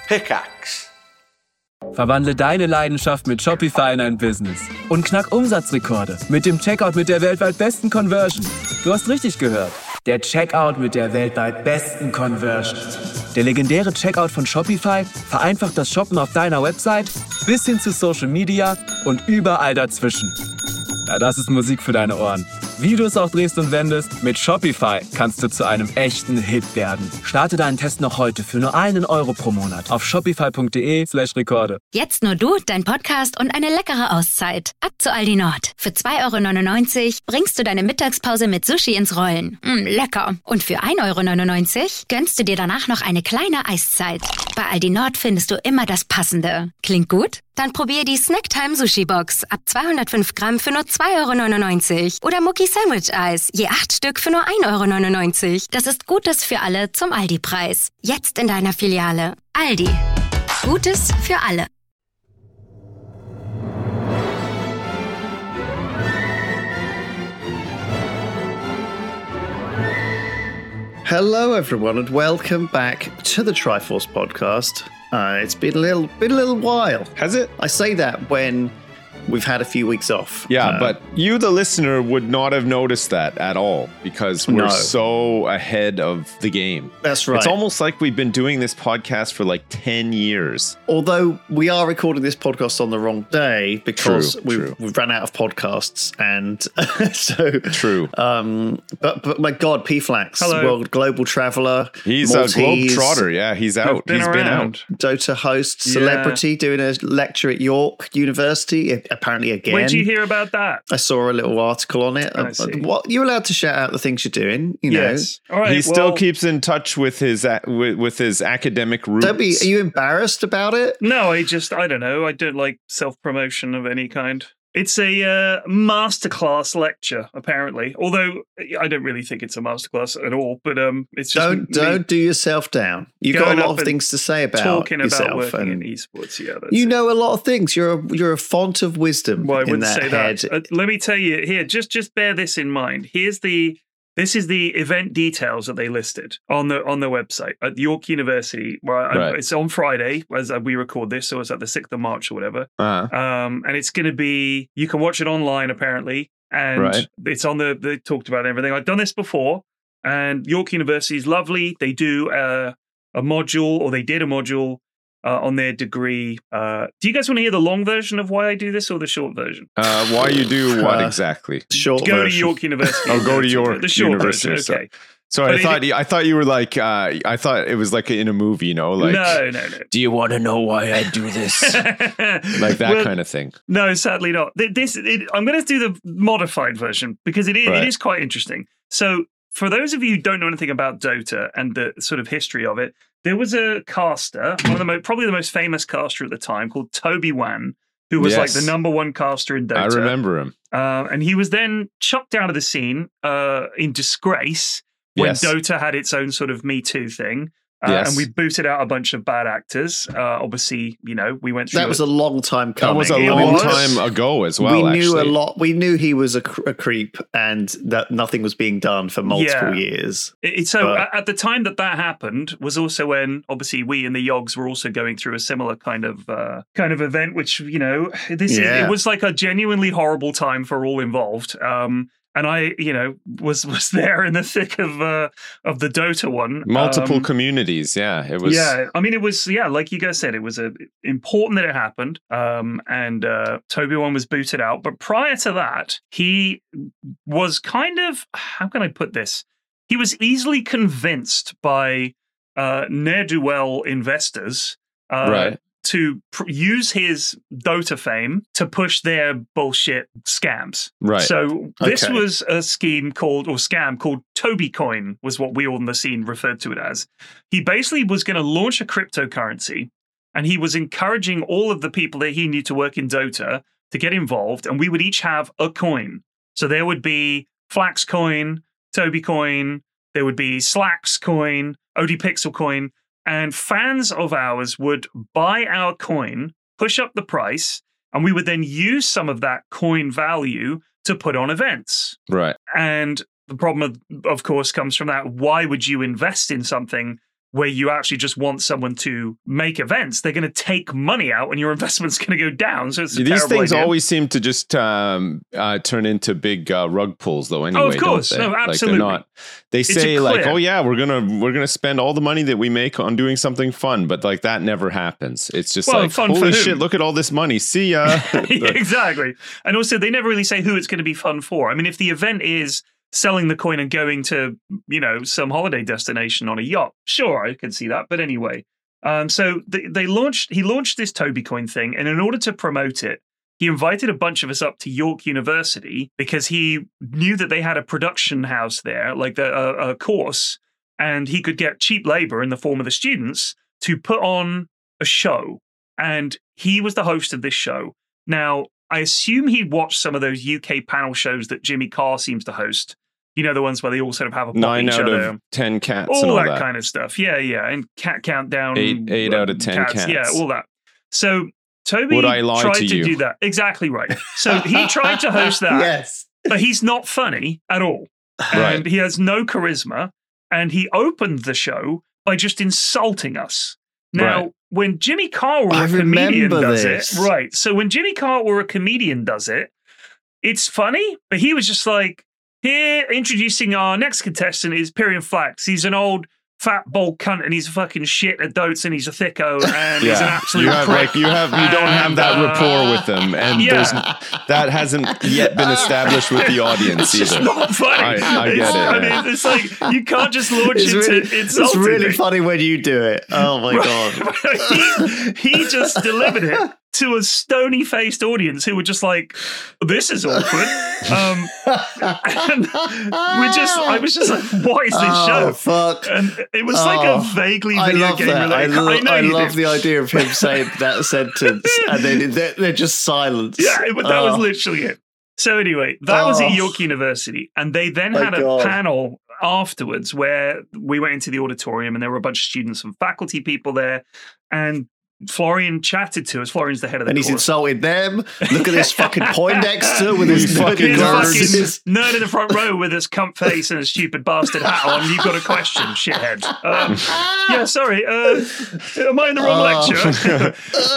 Pickaxe. Verwandle deine Leidenschaft mit Shopify in ein Business und knack Umsatzrekorde mit dem Checkout mit der weltweit besten Conversion. Du hast richtig gehört. Der Checkout mit der weltweit besten Conversion. Der legendäre Checkout von Shopify vereinfacht das Shoppen auf deiner Website bis hin zu Social Media und überall dazwischen. Ja, das ist Musik für deine Ohren. Wie du es auch drehst und wendest, mit Shopify kannst du zu einem echten Hit werden. Starte deinen Test noch heute für nur €1 pro Monat auf shopify.de/Rekorde. Jetzt nur du, dein Podcast und eine leckere Auszeit. Ab zu Aldi Nord. Für €2,99 bringst du deine Mittagspause mit Sushi ins Rollen. Lecker. Und für €1,99 gönnst du dir danach noch eine kleine Eiszeit. Bei Aldi Nord findest du immer das Passende. Klingt gut? Dann probier die Snacktime Sushi Box ab 205 Gramm für nur €2,99. Oder Mucki Sandwich Eis, je 8 Stück für nur €1,99. Das ist Gutes für alle zum Aldi-Preis. Jetzt in deiner Filiale. Aldi. Gutes für alle. Hello, everyone, and welcome back to the Triforce podcast. It's been a little while. Has it? I say that when we've had a few weeks off. Yeah, but you, the listener, would not have noticed that at all because we're so ahead of the game. That's right. It's almost like we've been doing this podcast for like 10 years. Although we are recording this podcast on the wrong day because we've run out of podcasts, and so true. But my God, P-Flax, world global traveler. He's Maltese, a globetrotter. Yeah, he's out. He's been out. Dota host, celebrity, doing a lecture at York University. Apparently again. Where did you hear about that? I saw a little article on it. What you're allowed to shout out the things you're doing, you know. All right, he still keeps in touch with his academic roots. Are you embarrassed about it? No, I don't know. I don't like self-promotion of any kind. It's a masterclass lecture, apparently. Although I don't really think it's a masterclass at all. But it's just don't do yourself down. You've got a lot of things to say about talking yourself about working in esports. Yeah, you know a lot of things. You're a font of wisdom. Well, I wouldn't say that. Let me tell you here. Just bear this in mind. This is the event details that they listed on the website at York University. It's on Friday as we record this, so it's at the 6th of March or whatever. And it's going to be, you can watch it online apparently, and it's on they talked about everything. I've done this before, and York University is lovely. They do a module, or they did a module on their degree. Do you guys want to hear the long version of why I do this or the short version? Why you do what exactly? Short go version. To York University. Go to York the short University. Version, okay. So I thought you were like I thought it was like in a movie, you know, like no. Do you want to know why I do this? Like that kind of thing. No, sadly not. I'm going to do the modified version because it is quite interesting. So for those of you who don't know anything about Dota and the sort of history of it, there was a caster, probably the most famous caster at the time, called Toby Wan, who was like the number one caster in Dota. I remember him. And he was then chucked out of the scene in disgrace when Dota had its own sort of Me Too thing. And we booted out a bunch of bad actors. Obviously, you know, we went through. That was a long time coming. That was a long time ago as well. We knew a lot. We knew he was a creep, and that nothing was being done for multiple years. At the time that happened was also when, obviously, we in the Yogs were also going through a similar kind of event, which, you know, it was like a genuinely horrible time for all involved. And I, you know, was there in the thick of the Dota one. Multiple communities, it was. Yeah, I mean, it was, like you guys said, it was important that it happened. And Toby Wan was booted out. But prior to that, he was kind of, how can I put this? He was easily convinced by ne'er-do-well investors to use his Dota fame to push their bullshit scams. Right. So this was a scam called TobyCoin, was what we all in the scene referred to it as. He basically was going to launch a cryptocurrency, and he was encouraging all of the people that he knew to work in Dota to get involved, and we would each have a coin. So there would be Flax Coin, TobyCoin, there would be Slacks Coin, ODPixel Coin, and fans of ours would buy our coin, push up the price, and we would then use some of that coin value to put on events. Right. And the problem, of course, comes from that. Why would you invest in something where you actually just want someone to make events, they're going to take money out and your investment's going to go down. So it's a these things idea. always seem to just turn into big rug pulls, though. Anyway, of course, don't they? No, absolutely. Like they say like, oh yeah, we're gonna spend all the money that we make on doing something fun, but like that never happens. It's just like, holy shit, look at all this money. See ya. Exactly. And also, they never really say who it's going to be fun for. I mean, if the event is selling the coin and going to, some holiday destination on a yacht, sure, I can see that. But anyway, so he launched this Toby Coin thing, and in order to promote it, he invited a bunch of us up to York University because he knew that they had a production house there, like a course, and he could get cheap labor in the form of the students to put on a show. And he was the host of this show. Now, I assume he watched some of those UK panel shows that Jimmy Carr seems to host. The ones where they all sort of have a pop 9 each out other. of 10 cats all and all that kind of stuff. Yeah. And cat countdown. 8 out of 10 cats. Yeah, all that. So Toby tried to do that. Exactly right. So he tried to host that. Yes. But he's not funny at all. And he has no charisma. And he opened the show by just insulting us. Now, when Jimmy Carr or a comedian does it, right. So when Jimmy Carr or a comedian does it, it's funny, but he was just like, here, introducing our next contestant is Pyrion Flax. He's an old fat bald cunt and he's fucking shit at dotes and he's a thicko and he's an absolute prick. You don't have that rapport with them, and that hasn't yet been established with the audience either. It's not funny. I get it. I mean, it's like you can't just launch into insulting. It's really funny when you do it. Oh my god! He just delivered it to a stony-faced audience who were just like, "This is awkward." And I was just like, "What is this show?" Fuck! And it was like a vaguely video game related. I love the idea of him saying that sentence, and then they're just silence. Yeah, that was literally it. So anyway, that was at York University, and they then had a panel afterwards where we went into the auditorium, and there were a bunch of students and faculty people there, and Florian chatted to us. Florian's the head of the course. And he's insulted them. Look at this fucking Poindexter with his fucking nerd in the front row with his cunt face and a stupid bastard hat on. You've got a question, shithead. Yeah, sorry. Am I in the wrong lecture?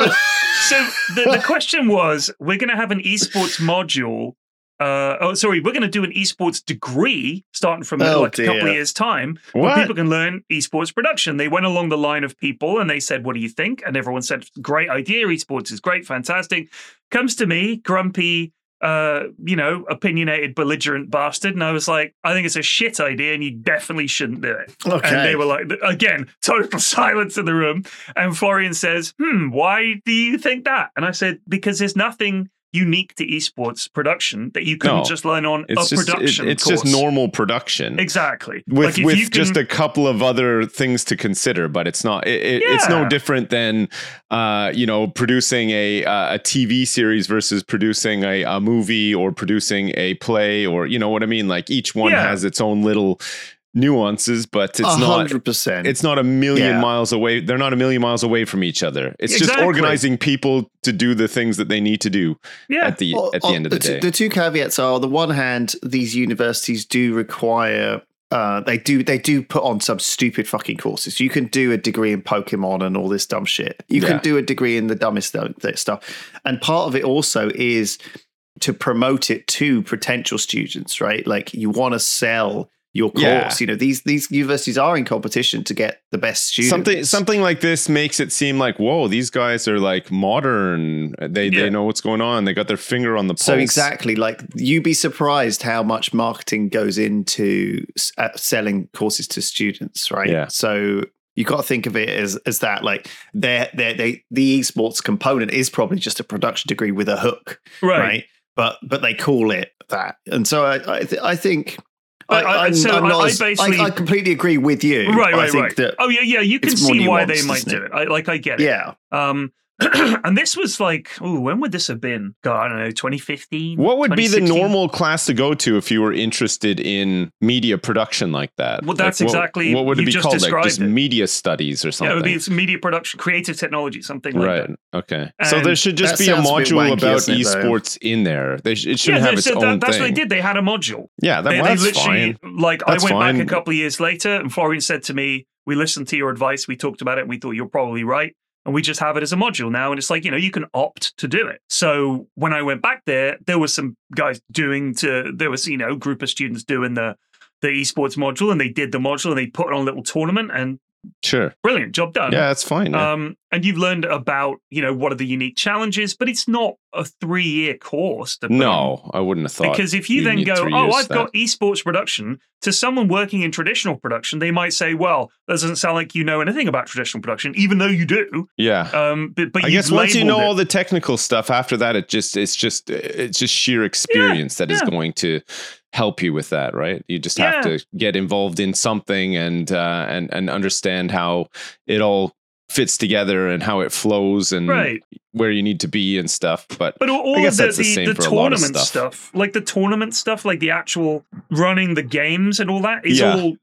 So the question was, we're going to have an esports module. We're going to do an esports degree starting from a couple of years' time where people can learn esports production. They went along the line of people and they said, what do you think? And everyone said, great idea. Esports is great. Fantastic. Comes to me, grumpy, opinionated, belligerent bastard. And I was like, I think it's a shit idea and you definitely shouldn't do it. Okay. And they were like, again, total silence in the room. And Florian says, why do you think that? And I said, because there's nothing unique to esports production that you couldn't just learn on a production It's course. just normal production. Exactly. With just a couple of other things to consider, but it's not, it's no different than, producing a TV series versus producing a movie or producing a play or, you know what I mean? Like each one has its own little nuances, but it's 100%. It's not a million miles away. They're not a million miles away from each other. It's just organizing people to do the things that they need to do at the end of the day. The two caveats are, on the one hand, these universities do require they do put on some stupid fucking courses. You can do a degree in Pokemon and all this dumb shit. You can do a degree in the dumbest stuff. And part of it also is to promote it to potential students, right? Like you want to sell your course. These universities are in competition to get the best students. Something like this makes it seem like, whoa, these guys are like modern. They know what's going on. They got their finger on the pulse. So exactly, like you'd be surprised how much marketing goes into selling courses to students, right? Yeah. So you got to think of it as that, like the esports component is probably just a production degree with a hook, right? But they call it that, and so I think. I completely agree with you. Right. That you can see why they might do it. I get it. Yeah. And this was like, when would this have been? God, I don't know, 2015? What would be the normal class to go to if you were interested in media production like that? Well, that's exactly what would it be called? Like just it. Media studies or something? Yeah, it would be media production, creative technology, something like that. Right. Okay. And so there should just be a module about esports in there. It shouldn't have its own thing. That's what they did. They had a module. Yeah, that's fine. I went back a couple of years later, and Florian said to me, We listened to your advice. We talked about it. And we thought you're probably right. And we just have it as a module now. And it's like, you can opt to do it. So when I went back there were some guys there was, a group of students doing the esports module, and they did the module and they put it on a little tournament, and sure, brilliant, job done. Yeah, that's fine. Yeah. And you've learned about, what are the unique challenges, but it's not a 3-year course. No, I wouldn't have thought. Because if you then go, I've got esports production, to someone working in traditional production, they might say, well, that doesn't sound like you know anything about traditional production, even though you do. Yeah. But I guess once you know all the technical stuff, after that, it's just sheer experience that is going to help you with that, right? You just have to get involved in something and understand how it all fits together and how it flows and where you need to be and stuff. But all I guess of that's the same for a lot of stuff. Like the tournament stuff, like the actual running the games and all that is all,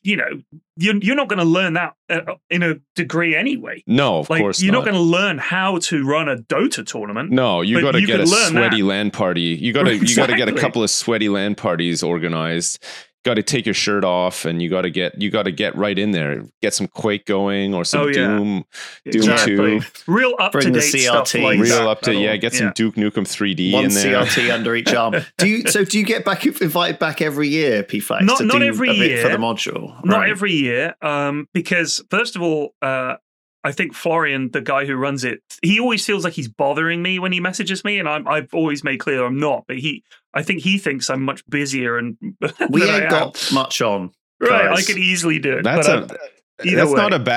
you're not going to learn that in a degree anyway. No, of course you're not going to learn how to run a Dota tournament. No, you got to get a sweaty LAN party. You got to get a couple of sweaty LAN parties organized. Got to take your shirt off, and you got to get right in there. Get some Quake going or some Doom 2. Real up to date stuff. Real up to get some Duke Nukem 3D one in there. One CRT under each arm. Do you get invited back every year, PFlax? Not every year for the module. Not every year, because first of all, I think Florian, the guy who runs it, he always feels like he's bothering me when he messages me, and I've always made clear I'm not. But I think he thinks I'm much busier, and we ain't got much on. Right, I could easily do it. That's not a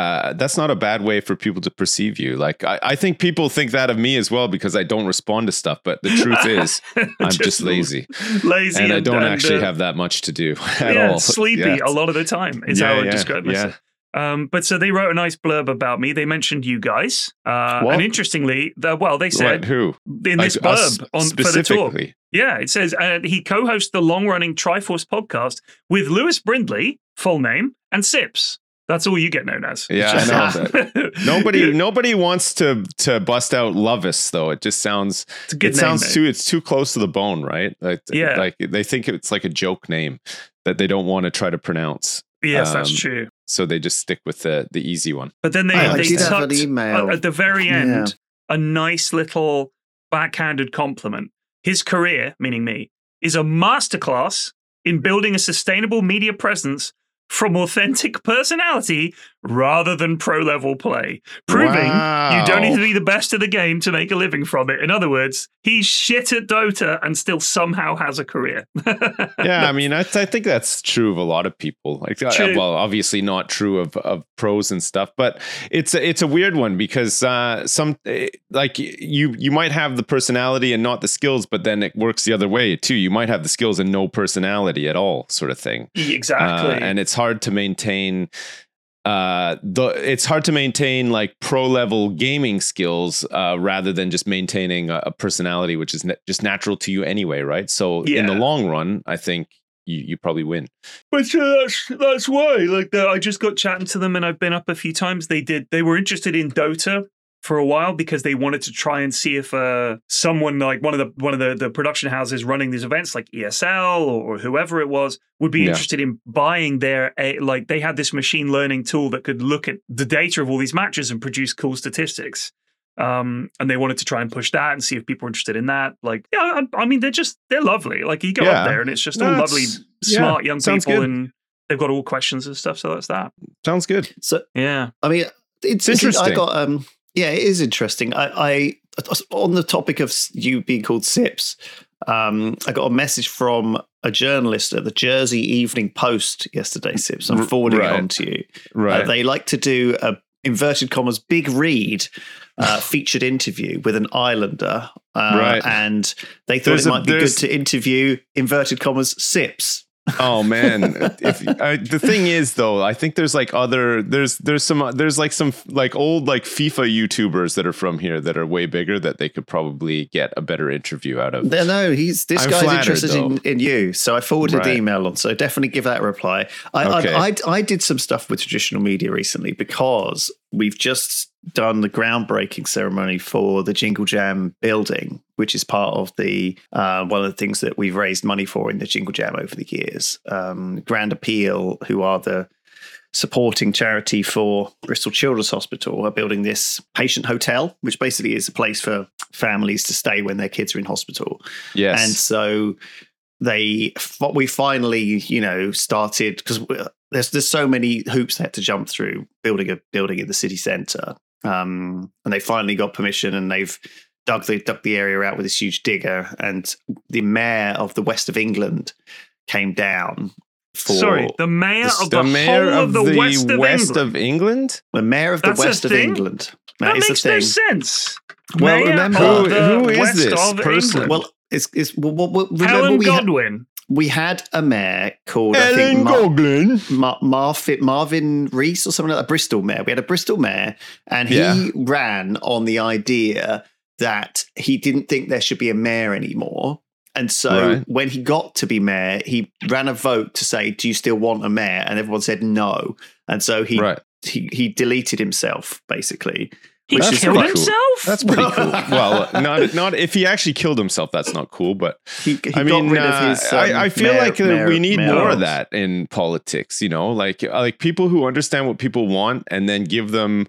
bad way for people to perceive you. Like I think people think that of me as well because I don't respond to stuff. But the truth is, I'm just lazy, and I don't actually have that much to do at all. Sleepy a lot of the time is how I describe myself. But so they wrote a nice blurb about me. They mentioned you guys, and interestingly, they said who in this blurb for the talk. Yeah, it says he co-hosts the long-running Triforce podcast with Lewis Brindley, full name, and Sips. That's all you get known as. Yeah, I know that. Nobody wants to bust out Lovis though. It just sounds it's too close to the bone, right? Like they think it's like a joke name that they don't want to try to pronounce. Yes, that's true. So they just stick with the easy one. But then they tucked at the very end a nice little backhanded compliment. His career, meaning me, is a masterclass in building a sustainable media presence from authentic personality rather than pro-level play, proving you don't need to be the best of the game to make a living from it. In other words, he's shit at Dota and still somehow has a career. I mean, I think that's true of a lot of people. Like, well, obviously not true of pros and stuff, but it's a weird one because you might have the personality and not the skills, but then it works the other way too. You might have the skills and no personality at all, sort of thing. Exactly, and it's hard to maintain. It's hard to maintain like pro level gaming skills rather than just maintaining a personality which is just natural to you anyway, right? So in the long run, I think you probably win. But that's why. Like I just got chatting to them, and I've been up a few times. They were interested in Dota for a while because they wanted to try and see if someone like one of the production houses running these events like ESL or whoever it was would be interested in buying they had this machine learning tool that could look at the data of all these matches and produce cool statistics. And they wanted to try and push that and see if people were interested in that. Like, I mean, they're lovely. Like you go up there and it's just all lovely, smart young people good. And they've got all questions and stuff. So that's that. Sounds good. So, yeah. I mean, it's interesting. I got, yeah, it is interesting. I on the topic of you being called Sips, I got a message from a journalist at the Jersey Evening Post yesterday, Sips. I'm forwarding it on to you. Right. They like to do a inverted commas big read featured interview with an Islander, and they thought it might be good to interview inverted commas Sips. Oh man! The thing is, though, I think there's like there's some old like FIFA YouTubers that are from here that are way bigger that they could probably get a better interview out of. No, this guy's interested in you, so I forwarded the email on. So definitely give that a reply. I did some stuff with traditional media recently because we've just done the groundbreaking ceremony for the Jingle Jam building, which is part of the one of the things that we've raised money for in the Jingle Jam over the years. Grand Appeal, who are the supporting charity for Bristol Children's Hospital are building this patient hotel, which basically is a place for families to stay when their kids are in hospital. Yes. And so we finally, started, because there's so many hoops they had to jump through building a building in the city centre. And they finally got permission, and they've dug the area out with this huge digger. And the mayor of the West of England came down. The mayor of the whole of the West of England? The mayor of the West of England. That makes no sense. Well, remember, who is this person? Well, Helen Godwin. We had a mayor called Helen Godwin, Marvin Rees or something like that. A Bristol mayor. We had a Bristol mayor, and he ran on the idea that he didn't think there should be a mayor anymore. And so when he got to be mayor, he ran a vote to say, "Do you still want a mayor?" And everyone said no. And so he deleted himself, basically. He killed himself? Cool. That's pretty cool. Well, not if he actually killed himself, that's not cool. But he got rid of his. I feel like we need more of that in politics. Like people who understand what people want and then give them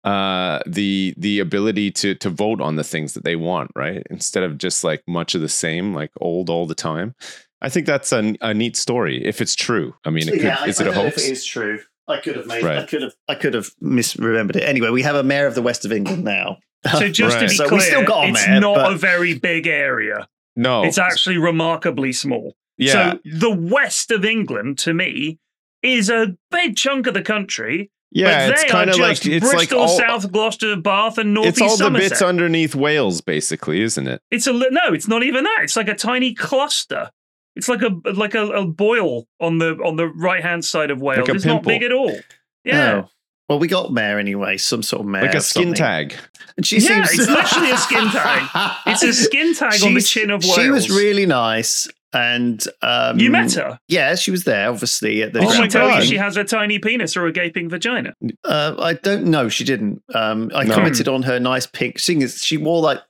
the ability to vote on the things that they want, right? Instead of just like much of the same, like old all the time. I think that's a neat story if it's true. I mean, is it a hoax? If it is true. I could have I could have misremembered it. Anyway, we have a mayor of the West of England now. So just to be clear, we still got a mayor, not a very big area. No, it's actually remarkably small. Yeah. So the West of England, to me, is a big chunk of the country. Yeah, it's kind of like Bristol, South Gloucester, Bath, and North East Somerset. It's all the Somerset. bits underneath Wales, basically, isn't it? It's not even that. It's like a tiny cluster. It's like a boil on the right hand side of Wales. It's not big at all. Yeah. Oh. Well, we got mayor anyway, some sort of mayor. Like a skin tag. And it's literally a skin tag. It's a skin tag on the chin of Wales. She was really nice. And you met her? Yeah, she was there, obviously. At the Did she tell you she has a tiny penis or a gaping vagina? I don't know. She didn't. I commented on her nice pink. She wore like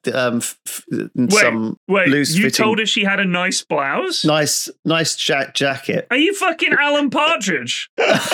some loose fitting. You told her she had a nice blouse? Nice jacket. Are you fucking Alan Partridge?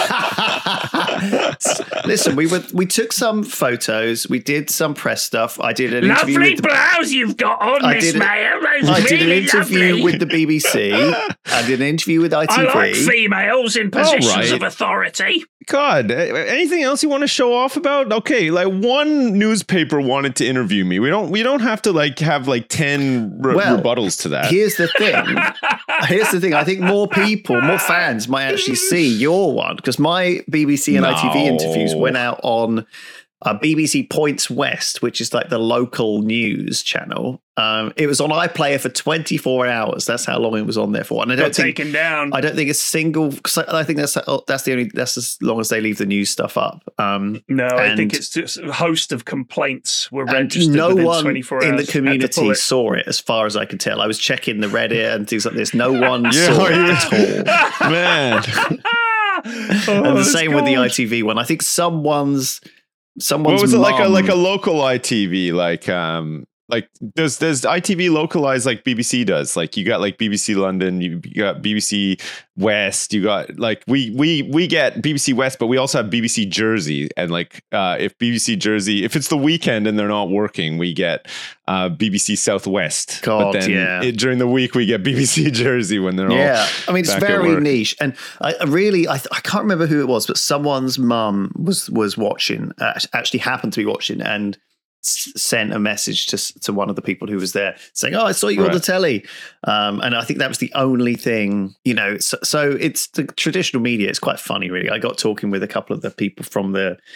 Listen, we took some photos. We did some press stuff. I did an interview. Lovely blouse you've got on, Miss Mayor. I did an interview with the BBC. I did an interview with ITV. I like females in positions of authority. God, anything else you want to show off about? Okay, like one newspaper wanted to interview me. We don't have to like have like 10 rebuttals to that. Here's the thing. I think more fans might actually see your one, because my BBC and ITV interviews went out on BBC Points West, which is like the local news channel. It was on iPlayer for 24 hours. That's how long it was on there for. And I don't think taken down. I don't think a single. Cause I think that's as long as they leave the news stuff up. No, I think it's just a host of complaints were registered. No within one 24 hours in the community saw it, as far as I could tell. I was checking the Reddit and things like this. No one saw it at all. Man. And the same with the ITV one. I think someone's. What was it, like a local ITV, like does ITV localize like BBC does? Like you got like BBC London, you got BBC West, you got like we get BBC West, but we also have BBC Jersey, and like if BBC Jersey, if it's the weekend and they're not working, we get BBC Southwest. God, but then during the week we get BBC Jersey when they're all I mean, it's very niche, and I can't remember who it was, but someone's mum was watching, actually happened to be watching, and sent a message to one of the people who was there saying, "Oh, I saw you on the telly," and I think that was the only thing, So it's the traditional media. It's quite funny, really. I got talking with a couple of the people from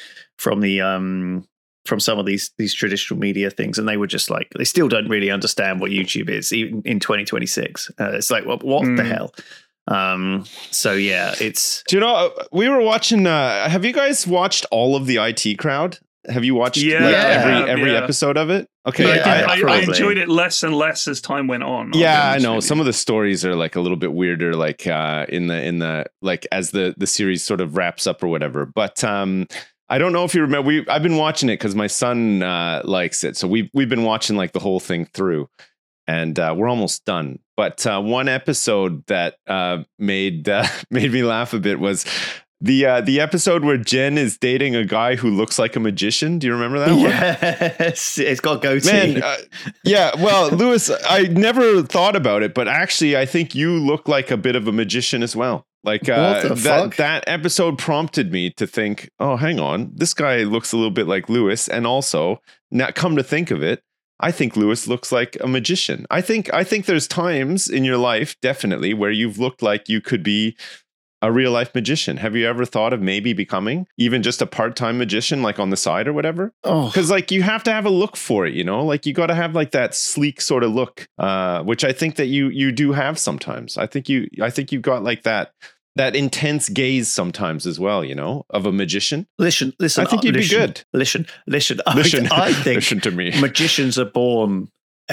some of these traditional media things, and they were just like, they still don't really understand what YouTube is, even in 2026. It's like, what the hell? So yeah, it's. Do you know? We were watching. Have you guys watched all of the IT Crowd? Have you watched every episode of it? Okay, I enjoyed it less and less as time went on. Yeah, I know. Some of the stories are like a little bit weirder, like in the like as the series sort of wraps up or whatever. But I don't know if you remember. I've been watching it because my son likes it, so we've been watching like the whole thing through, and we're almost done. But one episode that made me laugh a bit was. The episode where Jen is dating a guy who looks like a magician. Do you remember that one? Yes, it's got goatee. Man, yeah. Well, Lewis, I never thought about it, but actually, I think you look like a bit of a magician as well. Like that episode prompted me to think, oh, hang on, this guy looks a little bit like Lewis, and also, now come to think of it, I think Lewis looks like a magician. I think there's times in your life, definitely, where you've looked like you could be a real life magician. Have you ever thought of maybe becoming even just a part-time magician, like on the side or whatever? Oh, because like you have to have a look for it, you know, like you got to have like that sleek sort of look, which I think that you do have sometimes. I think you've got like that intense gaze sometimes as well, you know, of a magician. Listen. I think you'd be good. Listen. I think listen to me. Magicians are born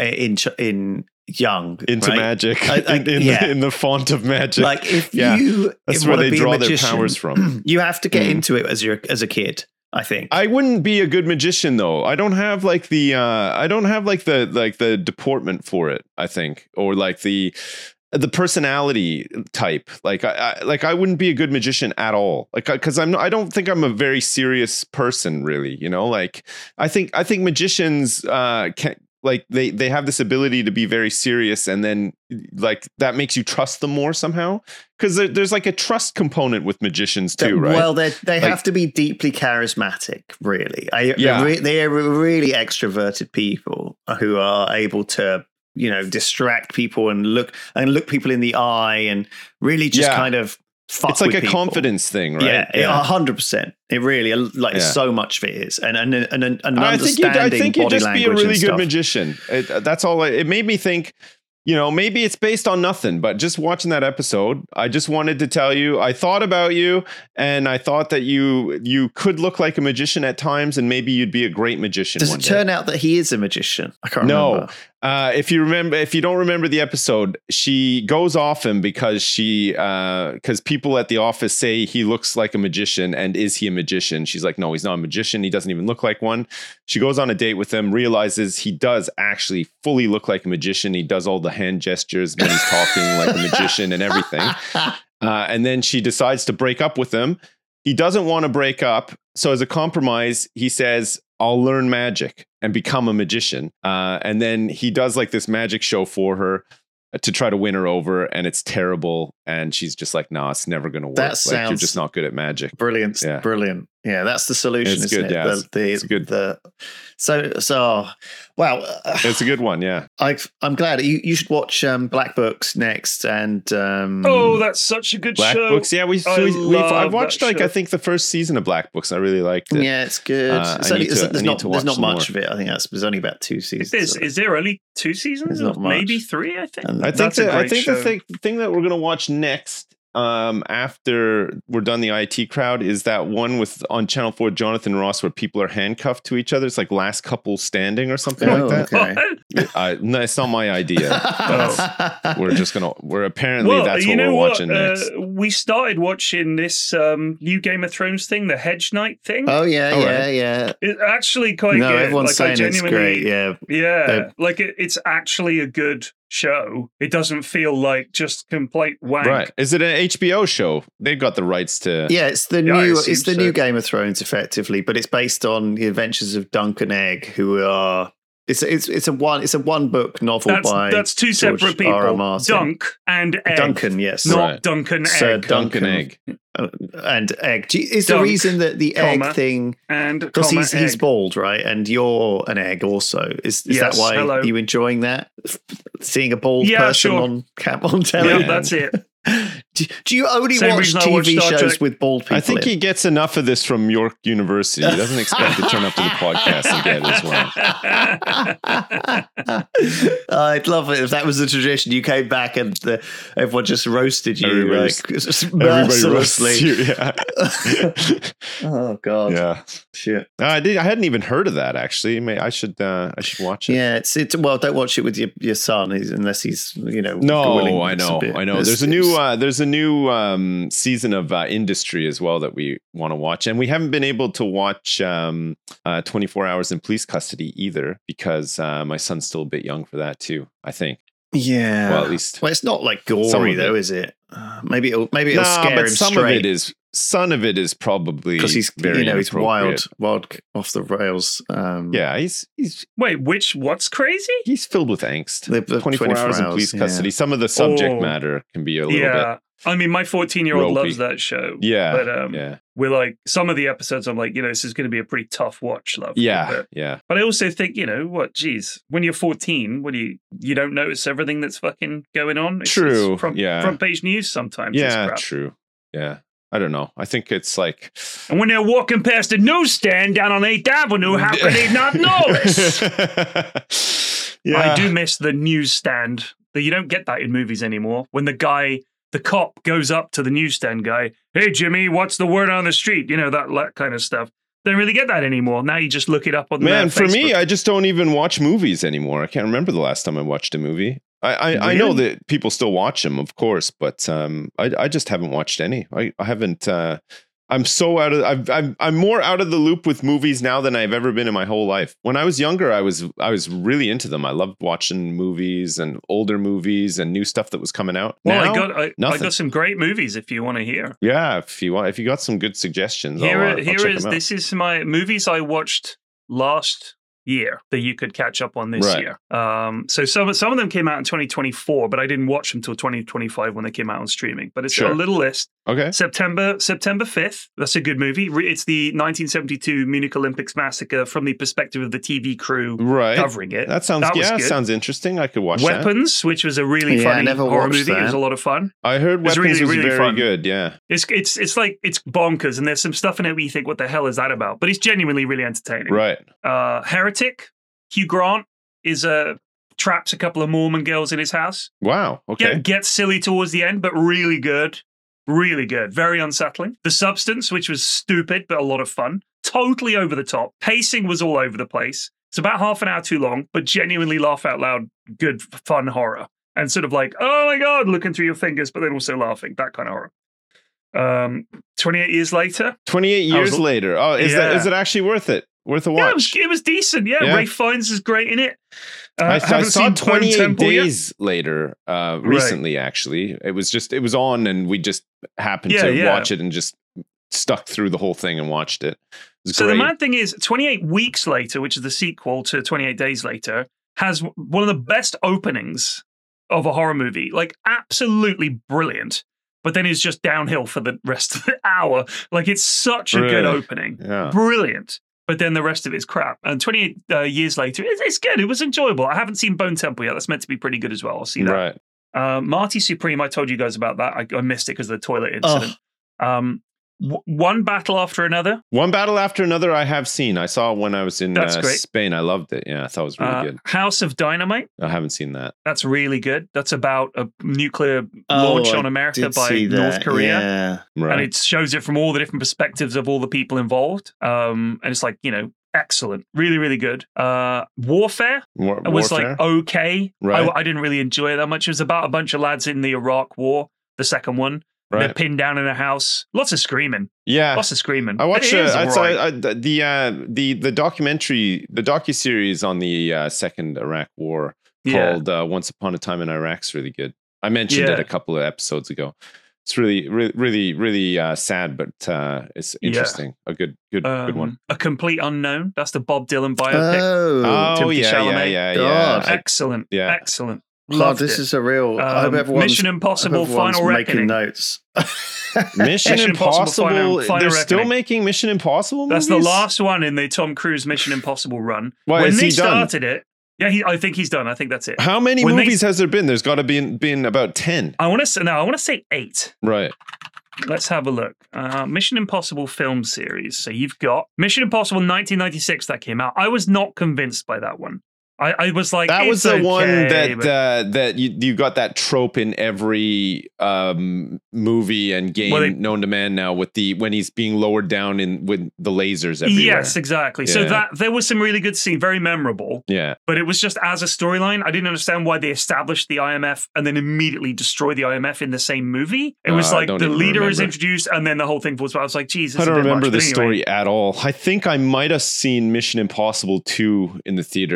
in young into right? magic in the font of magic. Like that's where they draw their powers from. You have to get into it as a kid. I think I wouldn't be a good magician though. I don't have like the the deportment for it. I think, or like the personality type. Like I wouldn't be a good magician at all. Like because I don't think I'm a very serious person really. You know, like I think magicians can. Like they have this ability to be very serious, and then like that makes you trust them more somehow, because there's like a trust component with magicians too, right? Well, they have to be deeply charismatic, really. They are really extroverted people who are able to, you know, distract people and look people in the eye and really just kind of. It's like a people. Confidence thing, right? Yeah, 100%. It really so much of it is, and understanding. I think you'd just be a really good magician. That's all. It made me think. You know, maybe it's based on nothing, but just watching that episode, I just wanted to tell you, I thought about you, and I thought that you could look like a magician at times, and maybe you'd be a great magician. Does it turn out that he is a magician? I can't remember. If you don't remember the episode, she goes off him because people at the office say he looks like a magician, and is he a magician? She's like, no, he's not a magician. He doesn't even look like one. She goes on a date with him, realizes he does actually fully look like a magician. He does all the hand gestures when he's talking like a magician and everything. And then she decides to break up with him. He doesn't want to break up. So as a compromise, he says, I'll learn magic and become a magician. And then he does like this magic show for her to try to win her over, and it's terrible. And she's just like, nah, it's never going to work. That sounds like, you're just not good at magic. Brilliant. Yeah. Brilliant. Yeah, that's the solution, it's isn't good, it? Yeah. It's good. Wow. It's a good one, yeah. I'm glad. You should watch Black Books next. And that's such a good Black show. Books, yeah. I watched like I think the first season of Black Books. I really liked it. Yeah, it's good. There's not much of it. I think there's only about 2 seasons. Is there only 2 seasons? Maybe 3. I think. I think the thing that we're gonna watch next. After we're done the IT crowd is that one on Channel 4 Jonathan Ross where people are handcuffed to each other. It's like Last Couple Standing or something like that. Okay. No, it's not my idea. But we're apparently that's what we're watching next. We started watching this new Game of Thrones thing, the Hedge Knight thing. Oh yeah. It's actually quite good. Everyone's saying it's great. Yeah. Like it's actually a good show. It doesn't feel like just complete wank. Right. Is it an HBO show? They've got the rights to. Yeah, it's the new Game of Thrones effectively, but it's based on the adventures of Dunk and Egg, who are it's a one book novel by that's two George separate people. R. R. Martin. Dunk and Egg. Duncan, yes. Not Duncan Sir Egg. Duncan Egg. And Egg. Is the reason that the egg thing because he's bald, right? And you're an egg also. Is that why you enjoying that? Seeing a bald person on telly? Yeah, that's it. Do you only watch TV shows with bald people? I think he gets enough of this from York University. He doesn't expect to turn up to the podcast and get it as well. I'd love it if that was the tradition. You came back and everyone just roasted you mercilessly. Yeah. Oh God. Yeah. Shit. I hadn't even heard of that actually. I should watch it. Yeah. It's well, don't watch it with your son unless he's No, I know. There's a new season of Industry as well that we want to watch, and we haven't been able to watch 24 Hours in Police Custody either because my son's still a bit young for that too. I think. Yeah. Well, at least. Well, it's not like gory though, is it? Maybe it'll scare him some straight. of it is. son of it is probably because he's very he's wild inappropriate. off the rails. Yeah, he's Wait, what's crazy? he's filled with angst. The 24 hours in police custody. Some of the subject matter can be a little bit. I mean, my 14-year-old ropey. loves that show. Yeah, but we're like, some of the episodes, I'm like, this is going to be a pretty tough watch, love. Yeah. But I also think, when you're 14, you don't notice everything that's fucking going on. It's True. Front page news sometimes. Yeah, true. Yeah. I don't know. I think it's like... And when they're walking past the newsstand down on 8th Avenue, how can they not notice? Yeah. I do miss the newsstand. You don't get that in movies anymore. When the cop goes up to the newsstand guy, hey, Jimmy, what's the word on the street? That kind of stuff. Don't really get that anymore. Now you just look it up on Man, for Facebook. me, I just don't even watch movies anymore. I can't remember the last time I watched a movie. I know that people still watch them, of course, but I just haven't watched any. I haven't. I'm so out of. I'm more out of the loop with movies now than I've ever been in my whole life. When I was younger, I was really into them. I loved watching movies and older movies and new stuff that was coming out. Well, now, I got some great movies if you want to hear. Yeah, if you got some good suggestions, I'll check them out. This is my movies I watched last year that you could catch up on this year. So some of them came out in 2024, but I didn't watch them till 2025 when they came out on streaming. But it's a little list. Okay. September 5th. That's a good movie. It's the 1972 Munich Olympics massacre from the perspective of the TV crew covering it. That sounds interesting. I could watch Weapons, which was a really funny horror movie. It was a lot of fun. I heard Weapons was very fun. good. Yeah. It's bonkers, and there's some stuff in it where you think, what the hell is that about? But it's genuinely really entertaining. Right. Heretic, Hugh Grant traps a couple of Mormon girls in his house. Wow. Okay. Gets silly towards the end, but really good. Really good. Very unsettling. The Substance, which was stupid, but a lot of fun. Totally over the top. Pacing was all over the place. It's about half an hour too long, but genuinely laugh out loud, good, fun horror. And sort of like, oh my God, looking through your fingers, but then also laughing. That kind of horror. 28 years later. 28 years later. Oh, is it actually worth it? Worth a watch? Yeah, it was decent. Yeah, Ralph Fiennes is great in it. I saw 28 Days Later recently, actually. It was on and we just happened to watch it and just stuck through the whole thing and watched it. So the mad thing is 28 Weeks Later, which is the sequel to 28 Days Later, has one of the best openings of a horror movie. Like, absolutely brilliant. But then it's just downhill for the rest of the hour. Like, it's such a good opening. Yeah. Brilliant. But then the rest of it is crap. And 28 years later, it's good. It was enjoyable. I haven't seen Bone Temple yet. That's meant to be pretty good as well. I'll see that. Right. Marty Supreme, I told you guys about that. I missed it because of the toilet incident. One Battle After Another. One Battle After Another I have seen. I saw it when I was in Spain. I loved it. Yeah, I thought it was really good. House of Dynamite. I haven't seen that. That's really good. That's about a nuclear launch on America by North Korea. Yeah. Right. And it shows it from all the different perspectives of all the people involved. And it's like, excellent. Really, really good. Warfare was like okay. Right. I didn't really enjoy it that much. It was about a bunch of lads in the Iraq War, the second one. Right. They're pinned down in a house. Lots of screaming. Yeah, lots of screaming. I watched the documentary, the docuseries on the Second Iraq War called "Once Upon a Time in Iraq's" really good. I mentioned it a couple of episodes ago. It's really sad, but it's interesting. A good one. A Complete Unknown. That's the Bob Dylan biopic. Oh yeah. Excellent. Yeah, excellent. Love this is a real. I hope everyone's, Mission Impossible Final Reckoning. Making notes. Mission Impossible. They're still making Mission Impossible movies? That's the last one in the Tom Cruise Mission Impossible run. Why, when they started it, I think he's done. I think that's it. How many movies has there been? There's got to been about 10. I want to say 8. Right. Let's have a look. Mission Impossible film series. So you've got Mission Impossible 1996 that came out. I was not convinced by that one. I was like, that was the one that you got that trope in every movie and game known to man now with when he's being lowered down with the lasers everywhere. Yes, exactly. Yeah. So that there was some really good scene, very memorable. Yeah, but it was just as a storyline, I didn't understand why they established the IMF and then immediately destroyed the IMF in the same movie. It was like the leader is introduced and then the whole thing falls apart. I was like, Jesus, I don't remember the story at all. I think I might have seen Mission Impossible 2 in the theaters, but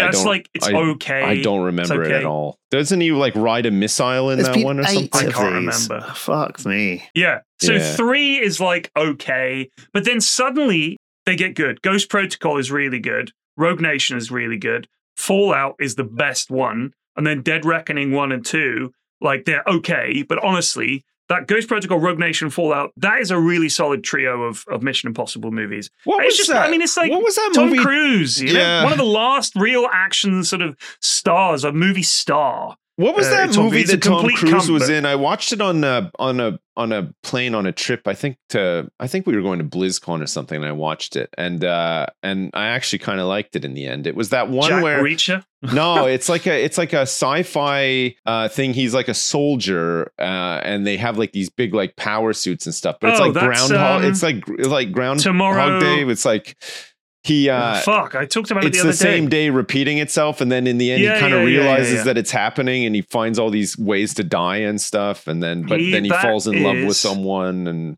it's okay. I don't remember it at all. Doesn't he like ride a missile in that one or something? I can't remember. Fuck me. Yeah. So 3 is like okay, but then suddenly they get good. Ghost Protocol is really good. Rogue Nation is really good. Fallout is the best one, and then Dead Reckoning 1 and 2, like they're okay, but honestly, that Ghost Protocol, Rogue Nation, Fallout, that is a really solid trio of Mission Impossible movies. What was that? I mean, it's like what was that Tom movie? Cruise, you know? One of the last real action sort of stars, a movie star. What was that movie that Tom Cruise was in? I watched it on a plane on a trip. I think we were going to BlizzCon or something, and I watched it, and I actually kind of liked it in the end. It was that one Jack where Reacher? No, it's like a sci-fi thing. He's like a soldier, and they have like these big like power suits and stuff. But it's like Groundhog. It's like Groundhog Day. It's like. I talked about it the other day. It's the same day repeating itself, and then in the end, he kind of realizes that it's happening, and he finds all these ways to die and stuff, and then he falls in love with someone, and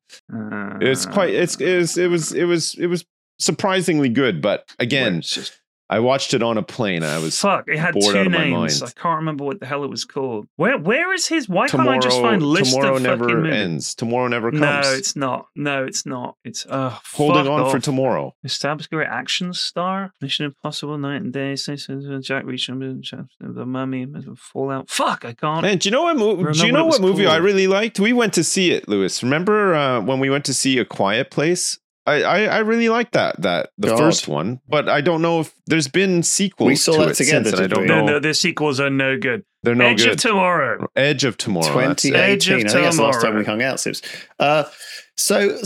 it was surprisingly good. But again, I watched it on a plane. And I was it had bored 2 out of my names. mind. I can't remember what the hell it was called. Where is his? Why can't I just find list Tomorrow of never fucking ends. Tomorrow never comes. No, it's not. It's Holding on for tomorrow. Established career action star. Mission Impossible, Night and Day. Jack Reacher, The Mummy, Fallout. Fuck, I can't. Man, do you know what movie I really liked? We went to see it, Lewis. Remember when we went to see A Quiet Place? I really like the first one, but I don't know if there's been sequels. We saw that together. Since, I don't know. No, the sequels are no good. They're no Edge good. of Tomorrow. Edge of Tomorrow. 2018. I think that's the last time we hung out, Sibs. So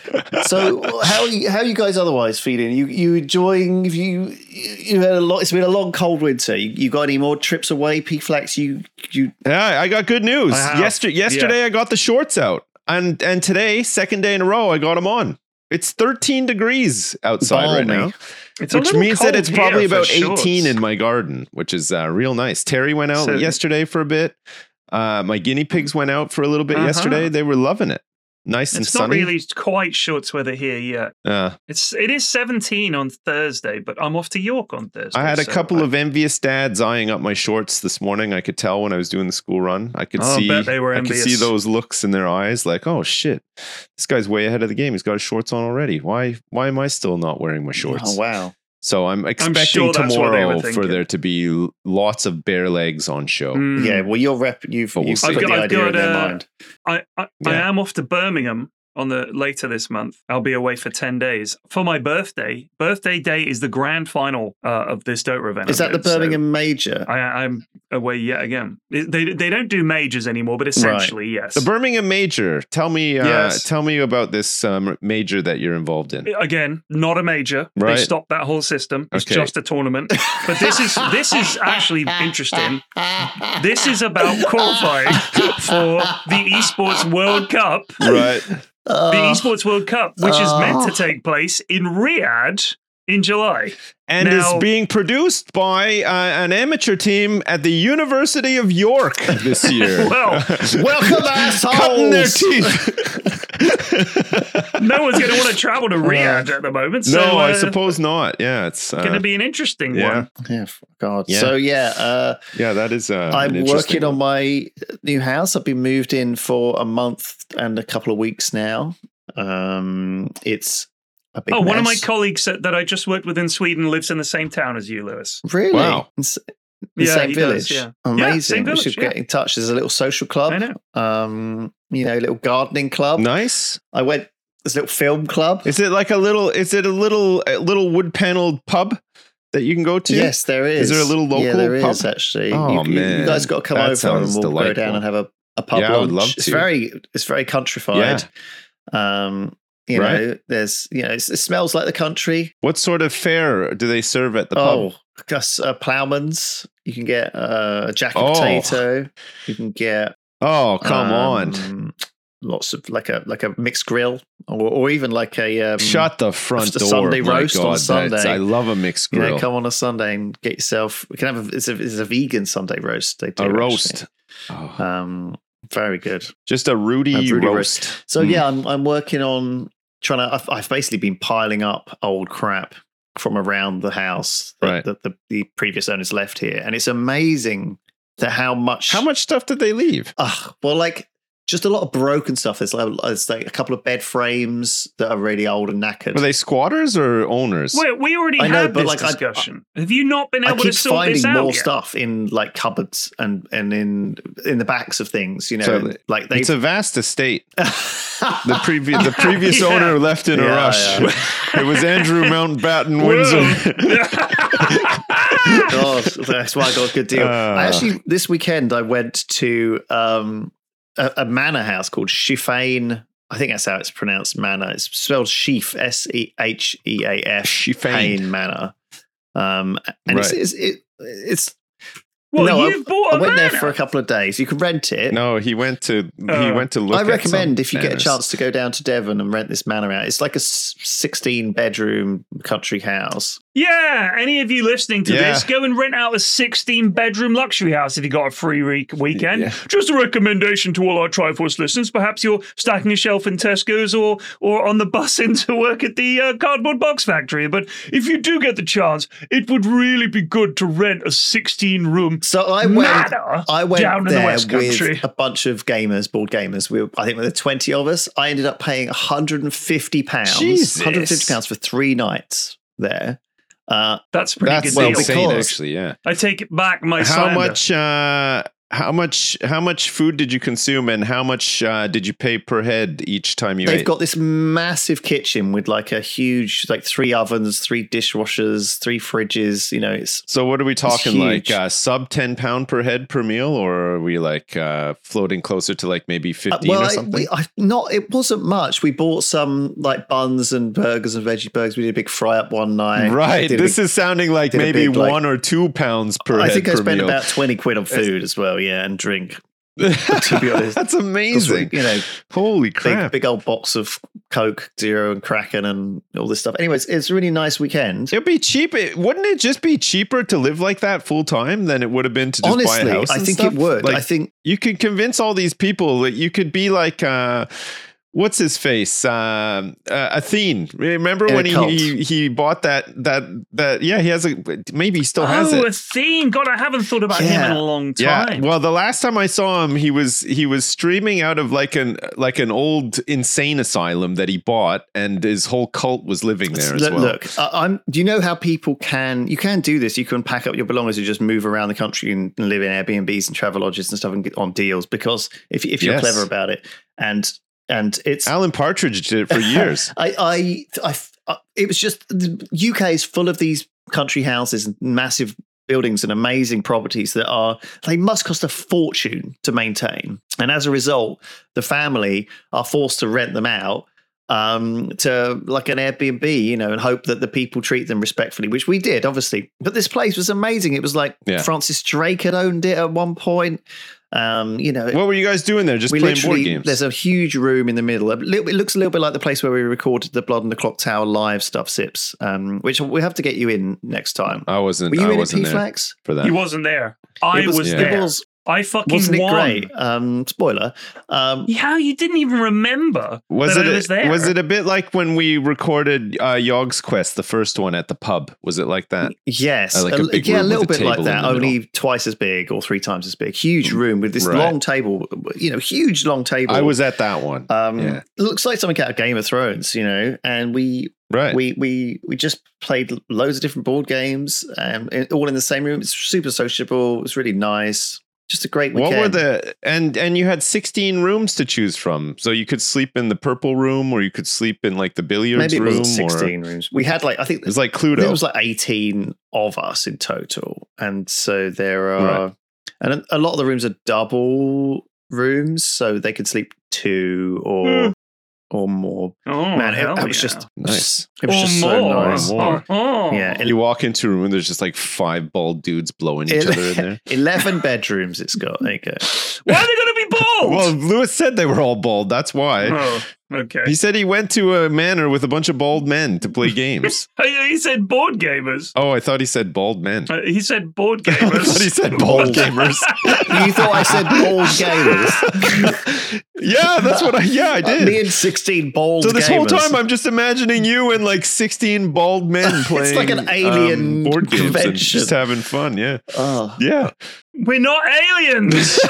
how are you guys otherwise feeling? You enjoying? You had a lot. It's been a long, cold winter. You got any more trips away, P-Flax? You. Yeah, I got good news. Yesterday, I got the shorts out, and today, second day in a row, I got them on. It's 13 degrees outside right now, which means that it's probably about 18 in my garden, which is real nice. Terry went out yesterday for a bit. My guinea pigs went out for a little bit yesterday. They were loving it. Nice and sunny. It's not really quite shorts weather here yet. It is 17 on Thursday, but I'm off to York on Thursday. I had a couple of envious dads eyeing up my shorts this morning. I could tell when I was doing the school run. I could see those looks in their eyes, like, oh shit, this guy's way ahead of the game. He's got his shorts on already. Why am I still not wearing my shorts? Oh wow. So I'm expecting tomorrow for there to be lots of bare legs on show. Yeah, well, you've put the idea in their mind. I am off to Birmingham later this month. I'll be away for 10 days for my birthday. Birthday day is the grand final of this Dota event. Is that the Birmingham Major? I'm away yet again. They don't do majors anymore, but essentially, yes. The Birmingham Major. Tell me about this major that you're involved in. Again, not a major. Right. They stopped that whole system. It's just a tournament. But this is actually interesting. This is about qualifying for the Esports World Cup. Right. The Esports World Cup, which is meant to take place in Riyadh in July. And is being produced by an amateur team at the University of York this year. Well, welcome assholes! Cutting their teeth. No one's going to want to travel to Riyadh at the moment. So, no, I suppose not. Yeah, it's going to be an interesting one. Yeah, God. Yeah. So that is. I'm working on my new house. I've been moved in for a month and a couple of weeks now. It's a big mess. One of my colleagues that I just worked with in Sweden lives in the same town as you, Lewis. Really? Wow. The same village. Does, Amazing. Same village, we should get in touch. There's a little social club. I know. A little gardening club. Nice. I went. There's a little film club. Is it like a little wood paneled pub that you can go to? Yes, there is. Is there a little local pub? Yeah, there pub? is actually. Oh, man. You guys got to come over and we'll go down and have a pub lunch. I would love to. It's very countrified. Yeah. There's it smells like the country. What sort of fare do they serve at the pub? Ploughman's. You can get a jacket potato. You can get. Oh, come on! Lots of like a mixed grill, or even like a shut the front door. Sunday roast on Sunday. I love a mixed grill. Come on a Sunday and get yourself. We can have it's a vegan Sunday roast. They do a roast. Very good. Just a Rudy roast. So I'm working on trying to. I've basically been piling up old crap from around the house Right. that the previous owners left here, and it's amazing that how much stuff did they leave? well, like just a lot of broken stuff. There's like a couple of bed frames that are really old and knackered. Were they squatters or owners? We already had this discussion. Have you not been I able keep to sort this finding out more yet? stuff in like cupboards and in the backs of things, you know. So like it's a vast estate. The previous owner left in a rush. Yeah. It was Andrew Mountbatten Windsor. God, that's why I got a good deal. This weekend I went to a manor house called Sheafane. I think that's how it's pronounced. Manor. It's spelled Sheaf, Sheheaf. Sheafane Manor. And Right. it's Well, no, you bought a I went there manor. for a couple of days. You can rent it. No, he went to look. I at recommend some if you get a manors. chance to go down to Devon and rent this manor out. It's like a 16-bedroom country house. Yeah, any of you listening to Yeah. this, go and rent out a 16-bedroom luxury house if you got a free weekend. Yeah. Just a recommendation to all our Triforce listeners. Perhaps you're stacking a shelf in Tesco's or on the bus into work at the cardboard box factory. But if you do get the chance, it would really be good to rent a 16-room So I went down in the there West Country. with a bunch of gamers, board gamers. I think there were 20 of us. I ended up paying £150. Jesus. £150 for 3 nights there. That's a pretty That's good deal. insane, because- actually. Yeah. I take it back, my How slander. How much food did you consume, and how much did you pay per head each time you They've ate? got this massive kitchen with like a huge, like 3 ovens, 3 dishwashers, 3 fridges. You know, it's So what are we talking, like huge. sub £10 per head per meal, or are we like floating closer to like maybe 15 or something? It wasn't much. We bought some like buns and burgers and veggie burgers. We did a big fry up one night. Right. This is sounding like did a maybe big, like- £1 or £2 per head I think I per spent meal. about 20 quid on food as well. Yeah, and drink. To be honest, That's amazing. You know, Holy crap. big old box of Coke Zero and Kraken and all this stuff. Anyways, it's a really nice weekend. It'd be cheap. Wouldn't it just be cheaper to live like that full time than it would have been to just buy Honestly, a house? I and think stuff? it would. Like, I think you could convince all these people that you could be like what's his face? Athene. Remember In when a cult. he bought that yeah, he has maybe he still has it. Athene. God, I haven't thought about him in a long time. Yeah. Well, the last time I saw him, he was streaming out of like an old insane asylum that he bought, and his whole cult was living there as well. Look, do you know how people you can do this? You can pack up your belongings and just move around the country and live in Airbnbs and travel lodges and stuff and get on deals, because if you're Yes. clever about it, and it's Alan Partridge did it for years. it was just the UK is full of these country houses and massive buildings and amazing properties they must cost a fortune to maintain, and as a result, the family are forced to rent them out to like an Airbnb, you know, and hope that the people treat them respectfully, which we did, obviously. But this place was amazing. It was like Francis Drake had owned it at one point. You know, What were you guys doing there? Just playing board games? There's a huge room in the middle. It looks a little bit like the place where we recorded the Blood on the Clock Tower live stuff, Sips, which we have to get you in next time. I wasn't. Were you I in at wasn't there P-Flax? for that. He wasn't there. I was there. I fucking Wasn't it won. great? Spoiler. Yeah, you didn't even remember that I was there. Was it a bit like when we recorded Yogg's Quest, the first one at the pub? Was it like that? Yes, Like a big a room little with a bit like table that, in the only middle. twice as big or 3 times as big. Huge room with this Right. long table, you know, huge long table. I was at that one. It looks like something out of Game of Thrones, you know, and we just played loads of different board games, all in the same room. It's super sociable. It was really nice. Just a great weekend. What were and you had 16 rooms to choose from, so you could sleep in the purple room, or you could sleep in like the billiards Maybe it room. wasn't 16 rooms. We had I think it was like Cluedo. There was like 18 of us in total, and so there are, and a lot of the rooms are double rooms, so they could sleep 2 or more. Oh, Man, hell it was yeah. just Nice. It was just so nice. More. Oh. Yeah, You walk into a room and there's just like 5 bald dudes blowing each other in there. 11 bedrooms it's got. There you go. Why are they going to be bald? Well, Lewis said they were all bald. That's why. Oh. Okay. He said he went to a manor with a bunch of bald men to play games. He said board gamers. Oh, I thought he said bald men. He said board I gamers. thought he said bald gamers. You thought I said bald gamers? Yeah, that's what I did. Me and 16 bald gamers. So this whole time, I'm just imagining you and like 16 bald men playing. It's like an alien board games convention. and just having fun. Yeah, Oh. yeah. We're not aliens.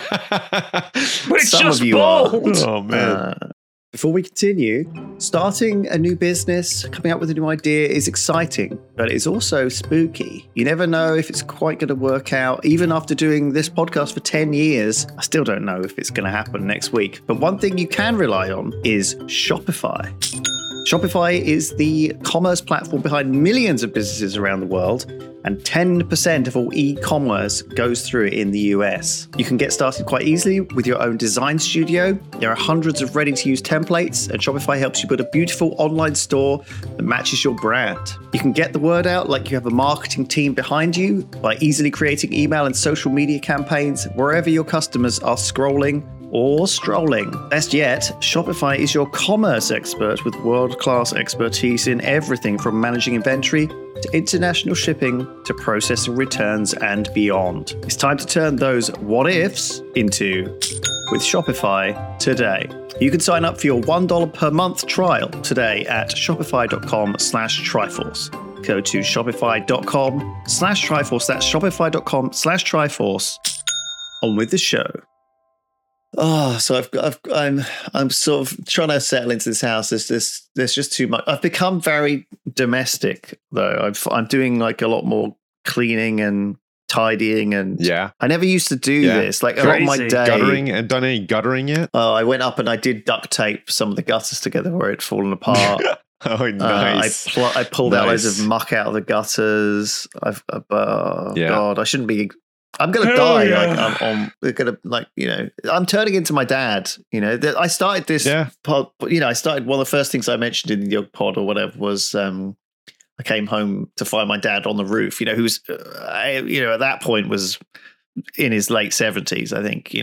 We're Some just of you are. bald. Oh man. Before we continue, starting a new business, coming up with a new idea is exciting, but it's also spooky. You never know if it's quite going to work out. Even after doing this podcast for 10 years, I still don't know if it's going to happen next week. But one thing you can rely on is Shopify. Shopify is the commerce platform behind millions of businesses around the world, and 10% of all e-commerce goes through it in the US. You can get started quite easily with your own design studio. There are hundreds of ready-to-use templates, and Shopify helps you build a beautiful online store that matches your brand. You can get the word out like you have a marketing team behind you by easily creating email and social media campaigns wherever your customers are scrolling or strolling. Best yet, Shopify is your commerce expert with world-class expertise in everything from managing inventory to international shipping to processing returns and beyond. It's time to turn those what ifs into with Shopify today. You can sign up for your $1 per month trial today at shopify.com/Triforce. Go to shopify.com/Triforce. That's shopify.com/Triforce. On with the show. Oh, so I'm sort of trying to settle into this house. There's just too much. I've become very domestic though. I'm doing like a lot more cleaning and tidying, and I never used to do this. Like a lot of my day guttering. And done any guttering yet? Oh, I went up and I did duct tape some of the gutters together where it'd fallen apart. Oh, nice. I pulled out loads of muck out of the gutters. God, I shouldn't be. I'm gonna die. Yeah. I'm turning into my dad. I started this pod. I started one of the first things I mentioned in the pod or whatever was I came home to find my dad on the roof. Who's at that point was in his late 70s, I think.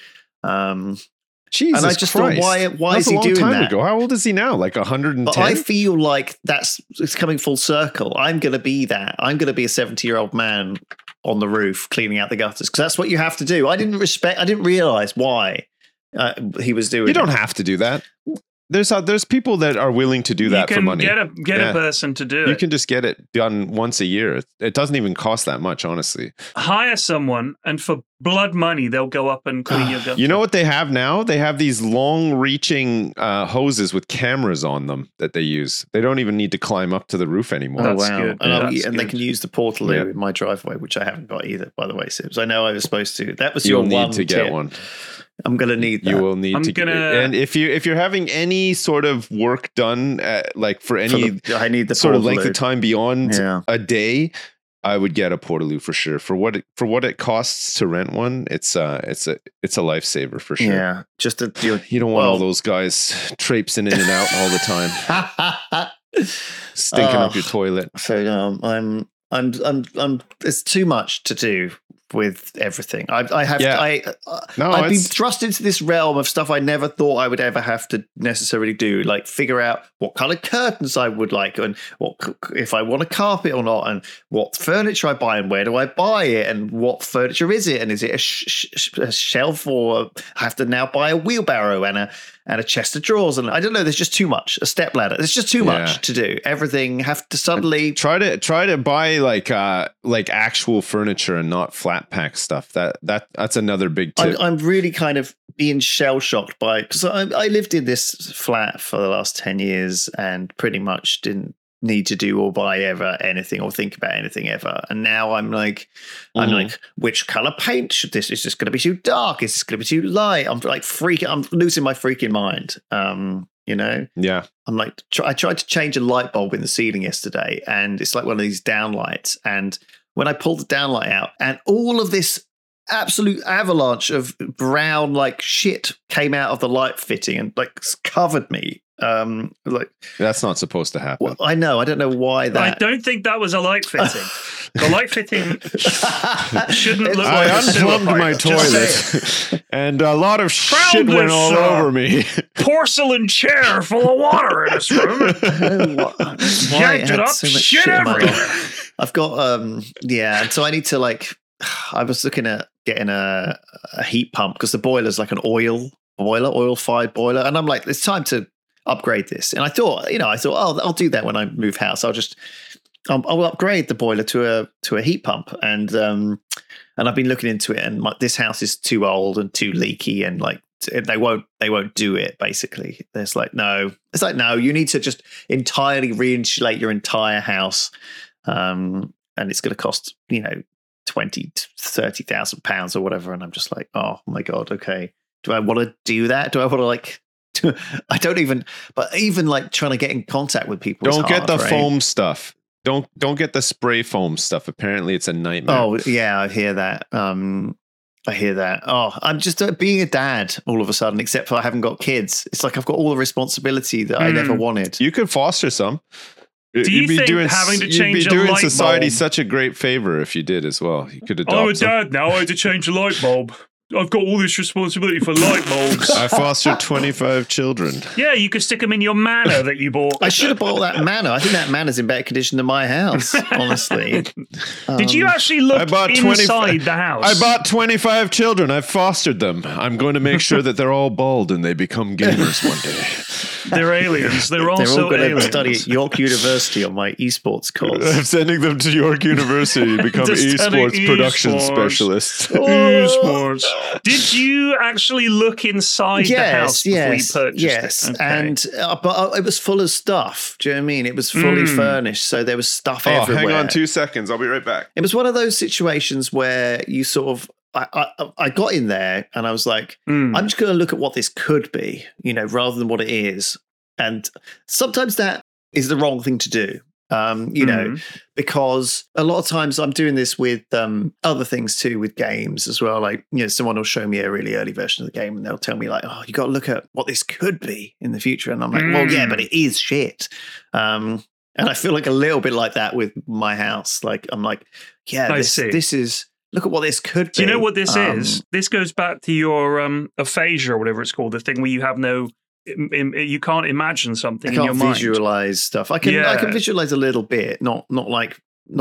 Jesus and I just Christ. thought, why is he doing that? Ago. How old is he now? Like 110? But I feel like it's coming full circle. I'm going to be that. I'm going to be a 70-year-old man on the roof cleaning out the gutters because that's what you have to do. I didn't realize why he was doing it. You don't have to do that. There's people that are willing to do that for money. Get a person to do it. You can just get it done once a year. It doesn't even cost that much, honestly. Hire someone, and for blood money, they'll go up and clean your gutters. You know what they have now? They have these long-reaching hoses with cameras on them that they use. They don't even need to climb up to the roof anymore. Oh, wow. Good. And they can use the Portaloo in my driveway, which I haven't got either, by the way, Sims. I know I was supposed to. That was your one You'll need to get tip. one. I'm going to need that. You will need to get it. And if you're having any sort of work done, like for any I need the sort of Portaloo. length of time beyond a day, I would get a Portaloo for sure. For what it costs to rent one, it's a lifesaver for sure. Yeah, just you don't want all those guys traipsing in and out all the time, stinking up your toilet. So I'm it's too much to do with everything. I've been thrust into this realm of stuff I never thought I would ever have to necessarily do, like figure out what kind of curtains I would like, and what if I want a carpet or not, and what furniture I buy, and where do I buy it, and what furniture is it, and is it a shelf, or I have to now buy a wheelbarrow and a chest of drawers, and I don't know. There's just too much. A step ladder. There's just too much to do. Everything have to suddenly try to buy like actual furniture and not flat pack stuff. That's another big tip. I'm really kind of being shell shocked by, because I lived in this flat for the last 10 years and pretty much didn't need to do or buy ever anything or think about anything ever. And now I'm like, which color paint should this? Is this going to be too dark? Is this going to be too light? I'm like freaking. I'm losing my freaking mind. Yeah. I'm like, I tried to change a light bulb in the ceiling yesterday, and it's like one of these downlights. And when I pulled the downlight out, and all of this absolute avalanche of brown like shit came out of the light fitting and like covered me. Like that's not supposed to happen. Well, I know. I don't know why that. I don't think that was a light fitting. The light fitting shouldn't look I like a sewer unplugged pipe. my Just saying. toilet, and a lot of shit Found went this, all over me. Porcelain chair full of water in this room. Yanked it up, shit everywhere. I've got so I need to I was looking at getting a heat pump because the boiler's like an oil-fired boiler, and I'm like, it's time to upgrade this. And I thought, oh, I'll do that when I move house. I'll upgrade the boiler to a heat pump, and I've been looking into it, and this house is too old and too leaky, and they won't do it. Basically, it's like no, you need to just entirely re-insulate your entire house, and it's going to cost £20,000 to £30,000 or whatever. And I'm just like, oh my god, okay. Do I want to do that? Do I want to I don't even. But even trying to get in contact with people. Don't get the right? foam stuff. Don't get the spray foam stuff. Apparently, it's a nightmare. Oh yeah, I hear that. Oh, I'm just being a dad all of a sudden. Except for I haven't got kids. It's like I've got all the responsibility that I never wanted. You could foster some. Do you think having to change you'd be a doing light society bulb? such a great favor if you did as well. You could adopt. I'm a dad now. I had to change a light bulb. I've got all this responsibility for light bulbs. I fostered 25 children. Yeah, you could stick them in your manor that you bought. I should have bought that manor. I think that manor's in better condition than my house, honestly. Did you actually look inside the house? I bought 25 children. I fostered them. I'm going to make sure that they're all bald and they become gamers one day. They're aliens. They're also all going aliens. to study at York University on my esports course. I'm sending them to York University to become esports production specialists. Esports. Did you actually look inside the house before you purchased yes. it? Okay. And but it was full of stuff. Do you know what I mean? It was fully furnished, so there was stuff everywhere. Hang on 2 seconds. I'll be right back. It was one of those situations where you sort of. I got in there and I was like, I'm just going to look at what this could be, rather than what it is. And sometimes that is the wrong thing to do, because a lot of times I'm doing this with other things too, with games as well. Like, someone will show me a really early version of the game and they'll tell me like, oh, you got to look at what this could be in the future. And I'm like, well, yeah, but it is shit. And I feel like a little bit like that with my house. Like, I'm like, yeah, this is... Look at what this could be. Do you know what this is? This goes back to your aphasia or whatever it's called, the thing where you have you can't imagine something in your mind. I can't visualize stuff. I can visualize a little bit, not like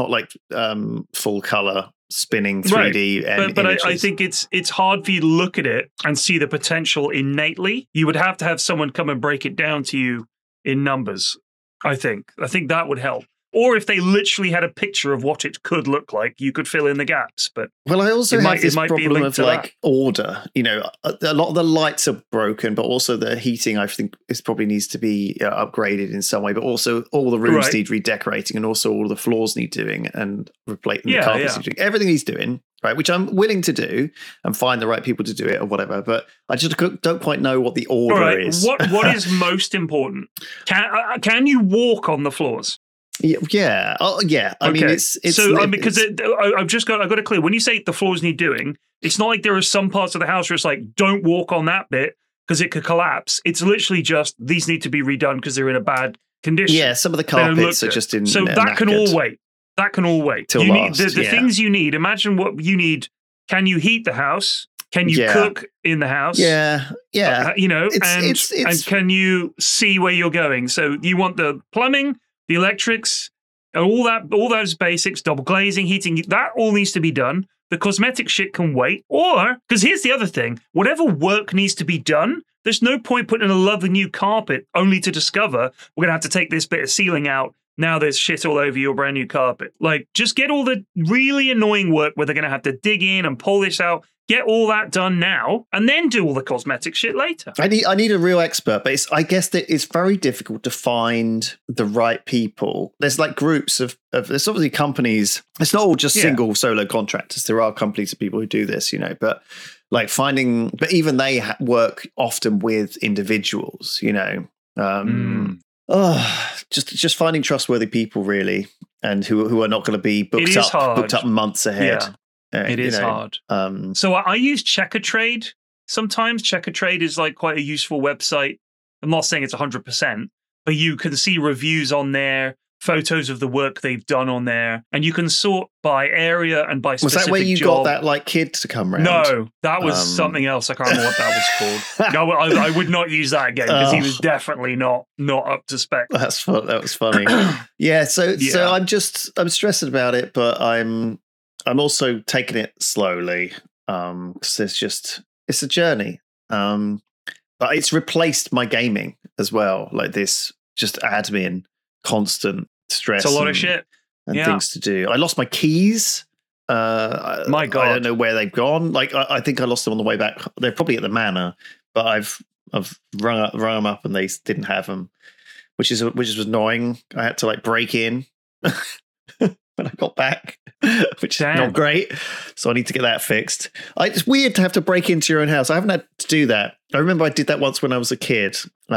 full color spinning 3D. Right. But I think it's hard for you to look at it and see the potential innately. You would have to have someone come and break it down to you in numbers. I think that would help. Or if they literally had a picture of what it could look like, you could fill in the gaps. But I also have this problem of order. A lot of the lights are broken, but also the heating, I think, probably needs to be upgraded in some way. But also all the rooms need redecorating, and also all the floors need doing and replacing the carpets. Everything needs doing, right? Which I'm willing to do and find the right people to do it or whatever. But I just don't quite know what the order is. What is most important? Can you walk on the floors? Yeah. Oh, yeah. I mean, it's so because I've got to clear. When you say the floors need doing, it's not like there are some parts of the house where it's like, don't walk on that bit because it could collapse. It's literally just these need to be redone because they're in a bad condition. Yeah, some of the carpets are just in. So that can all wait. That can all wait. Till last, the things you need. Imagine what you need. Can you heat the house? Can you cook in the house? Yeah. And can you see where you're going? So you want the plumbing, the electrics, all those basics, double glazing, heating, that all needs to be done. The cosmetic shit can wait. Or, because here's the other thing, whatever work needs to be done, there's no point putting in a lovely new carpet only to discover we're going to have to take this bit of ceiling out. Now there's shit all over your brand new carpet. Like, just get all the really annoying work where they're going to have to dig in and pull this out. Get all that done now, and then do all the cosmetic shit later. I need a real expert, but I guess that it's very difficult to find the right people. There's like groups of there's obviously companies. It's not all just single solo contractors. There are companies of people who do this, but like but even they work often with individuals, just finding trustworthy people really, and who are not going to be booked up months ahead. Yeah. It is hard. So I use Checkatrade sometimes. Checkatrade is like quite a useful website. I'm not saying it's 100%, but you can see reviews on there photos of the work they've done on there, and you can sort by area and by specific Was that where you job. got that like kid to come round? No, that was something else. I can't remember what that was called. No, I would not use that again because he was definitely not up to spec. That was funny. Yeah, so I'm stressing about it, but I'm also taking it slowly because it's a journey. But it's replaced my gaming as well, like this just admin, constant stress. It's a lot of shit and things to do. I lost my keys. My God, I don't know where they've gone. Like I think I lost them on the way back. They're probably at the manor, but I've rung them up and they didn't have them, which was annoying. I had to like break in when I got back, which is not great. So I need to get that fixed. It's weird to have to break into your own house. I haven't had to do that. I remember I did that once when I was a kid.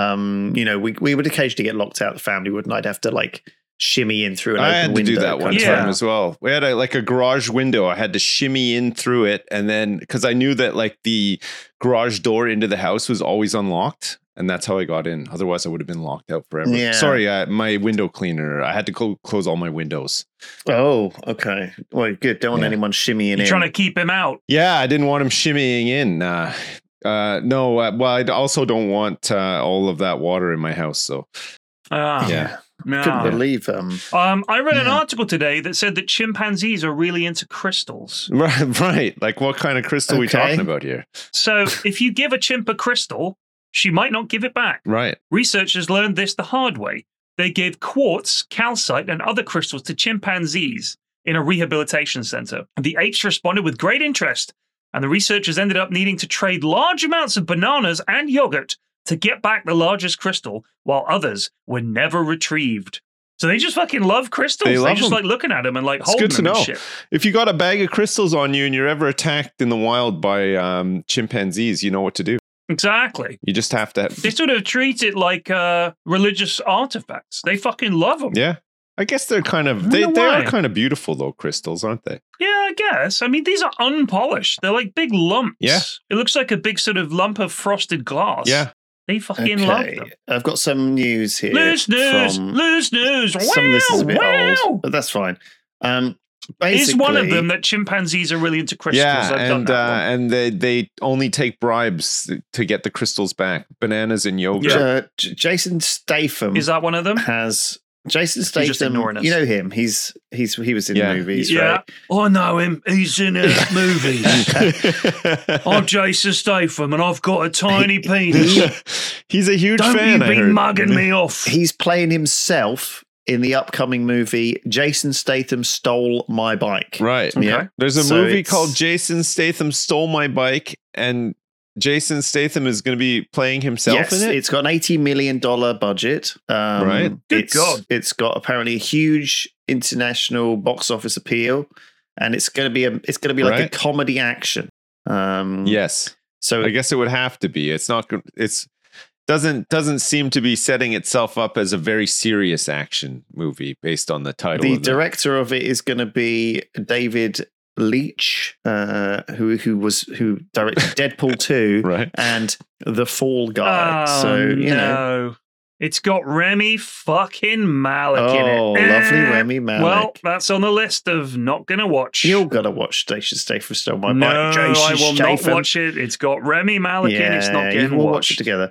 We would occasionally get locked out. The family would, and I'd have to like shimmy in through an open window. I had to do that one time as well. We had a garage window. I had to shimmy in through it, and then because I knew that like the garage door into the house was always unlocked. And that's how I got in. Otherwise, I would have been locked out forever. Yeah. Sorry, my window cleaner. I had to close all my windows. Oh, okay. Well, good. Don't want anyone shimmying in. You're trying to keep him out. Yeah, I didn't want him shimmying in. No, I also don't want all of that water in my house. So, yeah. No. Couldn't believe I read an article today that said that chimpanzees are really into crystals. Right. Like what kind of crystal are we talking about here? So if you give a chimp a crystal, she might not give it back. Right. Researchers learned this the hard way. They gave quartz, calcite, and other crystals to chimpanzees in a rehabilitation center. The apes responded with great interest, and the researchers ended up needing to trade large amounts of bananas and yogurt to get back the largest crystal, while others were never retrieved. So they just fucking love crystals. They just like looking at them and like holding them and shit. If you got a bag of crystals on you and you're ever attacked in the wild by chimpanzees, you know what to do. Exactly. You just have to. They sort of treat it like religious artifacts. They fucking love them. Yeah. I guess they're kind of, they are kind of beautiful though, crystals, aren't they? Yeah, I guess. I mean, these are unpolished. They're like big lumps. Yeah. It looks like a big sort of lump of frosted glass. Yeah. They fucking love them. I've got some news here. Loose news. Some of this is a bit old, but that's fine. Is one of them that chimpanzees are really into crystals? Yeah, and they only take bribes to get the crystals back. Bananas and yogurt. Jason Statham. Is that one of them? Jason Statham, you know him. He was in movies, right? I know him. He's in movies. I'm Jason Statham, and I've got a tiny penis. He's a huge fan. Don't you be mugging me off. He's playing himself in the upcoming movie Jason Statham Stole My Bike. Right. Okay. Yeah. There's a movie called Jason Statham Stole My Bike, and Jason Statham is going to be playing himself in it. It's got an $80 million budget. Right. Good God. It's got apparently a huge international box office appeal, and it's going to be like a comedy action. Yes. So I guess it would have to be. Doesn't seem to be setting itself up as a very serious action movie based on the title. The director of it is going to be David Leitch, who directed Deadpool 2 right. and The Fall Guy. So you know. It's got Remy fucking Malek in it. Oh, lovely Remy Malek. Well, that's on the list of not going to watch. You're going to watch Jason Statham Stole My Bike. No, I will not watch it. It's got Remy Malek in it. It's not getting watched. We'll watch it together.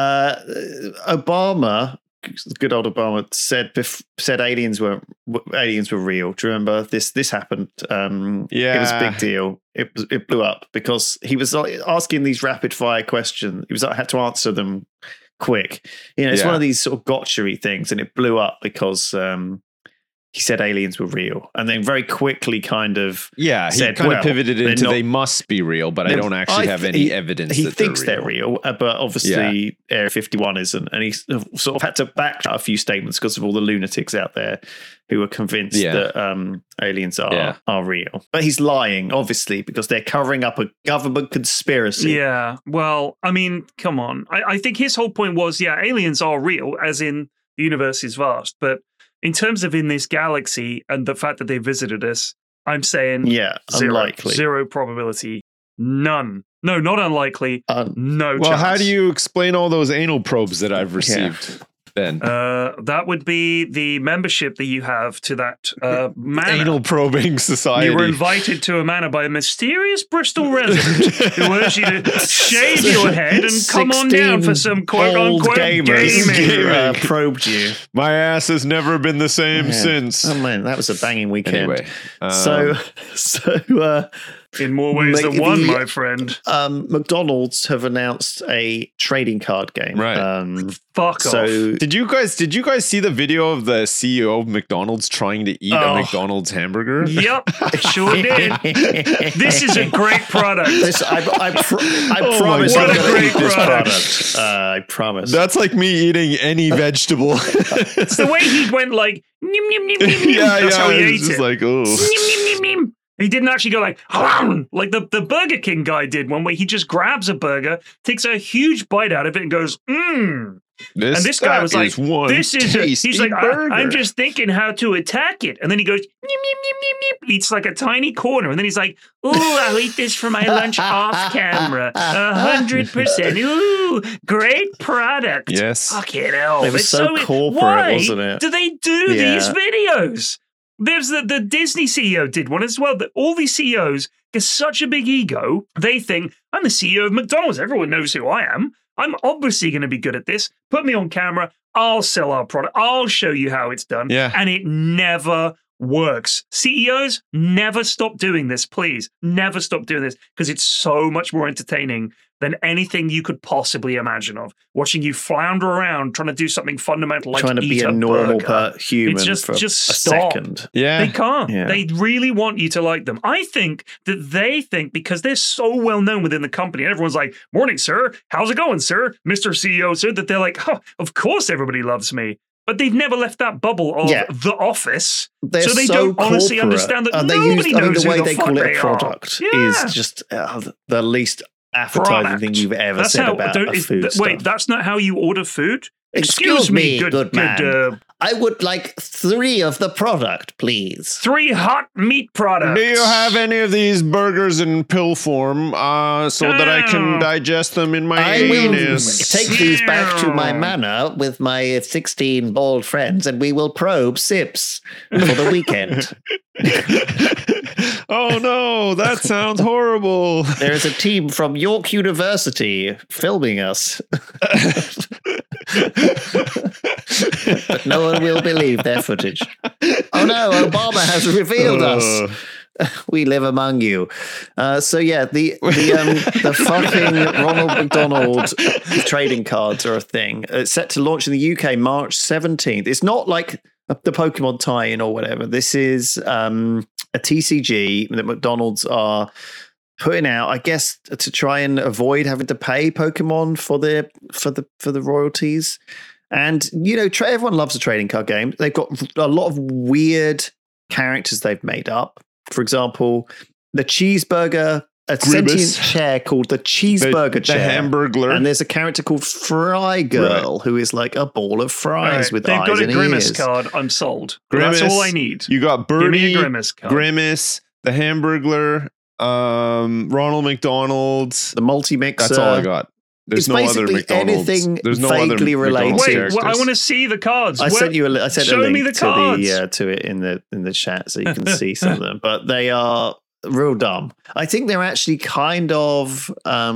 Obama, good old Obama, said aliens were real. Do you remember this happened? It was a big deal. It blew up because he was asking these rapid fire questions. He was had to answer them quick. It's one of these sort of gotcha-y things, and it blew up because he said aliens were real, and then very quickly kind of said, kind of pivoted into they must be real, but I don't actually have any evidence. He thinks they're real, but obviously Area 51 isn't, and he sort of had to back a few statements because of all the lunatics out there who are convinced that aliens are real. But he's lying, obviously, because they're covering up a government conspiracy. Yeah, well, I mean, come on. I think his whole point was, aliens are real, as in the universe is vast, but in terms of in this galaxy and the fact that they visited us, I'm saying unlikely. Zero probability. None. No, not unlikely. No chance. Well, how do you explain all those anal probes that I've received? Ben? That would be the membership that you have to that manor. Anal probing society. You were invited to a manor by a mysterious Bristol resident who urged you to shave your head and come on down for some quote-unquote gaming. Probed you. My ass has never been the same since. Oh man, that was a banging weekend. Anyway, in more ways than one, my friend. McDonald's have announced a trading card game. Right. Fuck off. Did you guys see the video of the CEO of McDonald's trying to eat a McDonald's hamburger? Yep, sure did. This is a great product. I promise I'm going to eat this product. I promise. That's like me eating any vegetable. It's the way he went like, nim, nim, nim, nim, nim. That's how he ate it. Like, oh. Nim, nim, nim, nim. He didn't actually go like the Burger King guy did one, where he just grabs a burger, takes a huge bite out of it, and goes, mmm. And this guy was like, "This is." He's like, "I'm just thinking how to attack it," and then he goes, "Neep, neep, neep, neep, neep," eats like a tiny corner, and then he's like, "Ooh, I'll eat this for my lunch off camera, 100%. Ooh, great product." Yes, fucking hell, it was so corporate, why wasn't it? do they do these videos? There's the Disney CEO did one as well. That all these CEOs get such a big ego, they think, I'm the CEO of McDonald's. Everyone knows who I am. I'm obviously going to be good at this. Put me on camera. I'll sell our product. I'll show you how it's done. Yeah. And it never works. CEOs, never stop doing this, please. Never stop doing this, because it's so much more entertaining than anything you could possibly imagine of. Watching you flounder around trying to do something fundamental like trying to be a normal human just for a stop. second. Yeah. They can't. Yeah. They really want you to like them. I think that they think, because they're so well known within the company, and everyone's like, "Morning, sir. How's it going, sir? Mr. CEO, sir," that they're like, "Oh, of course everybody loves me." But they've never left that bubble of the office. They're so they don't honestly understand that nobody knows the way who they the fuck call it they a product is just the least appetizing thing you've ever said about a food stuff. Wait, that's not how you order food? Excuse me, good man. I would like 3 of the product, please. 3 hot meat products. Do you have any of these burgers in pill form so that I can digest them in my anus? I will take these back to my manor with my 16 bald friends, and we will probe sips for the weekend. Oh no, that sounds horrible. There is a team from York University filming us. But no one will believe their footage. Oh no, Obama has revealed us. We live among you. The fucking Ronald McDonald trading cards are a thing. It's set to launch in the UK March 17th. It's not like the Pokemon tie-in or whatever. This is a TCG that McDonald's are putting out, I guess, to try and avoid having to pay Pokemon for the royalties. And everyone loves a trading card game. They've got a lot of weird characters they've made up. For example, the cheeseburger, a sentient chair called the cheeseburger chair. The Hamburglar. And there's a character called Fry Girl, who is like a ball of fries with eyes and ears. They've got a Grimace card. I'm sold. Grimace, that's all I need. You got Birdie, Give me a Grimace card. Grimace, the Hamburglar, Ronald McDonald. The multi-mixer. That's all I got. There's no other McDonald's. Anything There's no vaguely other related. Wait, I want to see the cards. I sent you a Show link me the cards. to it in the chat so you can see some of them. But they are real dumb. I think they're actually kind of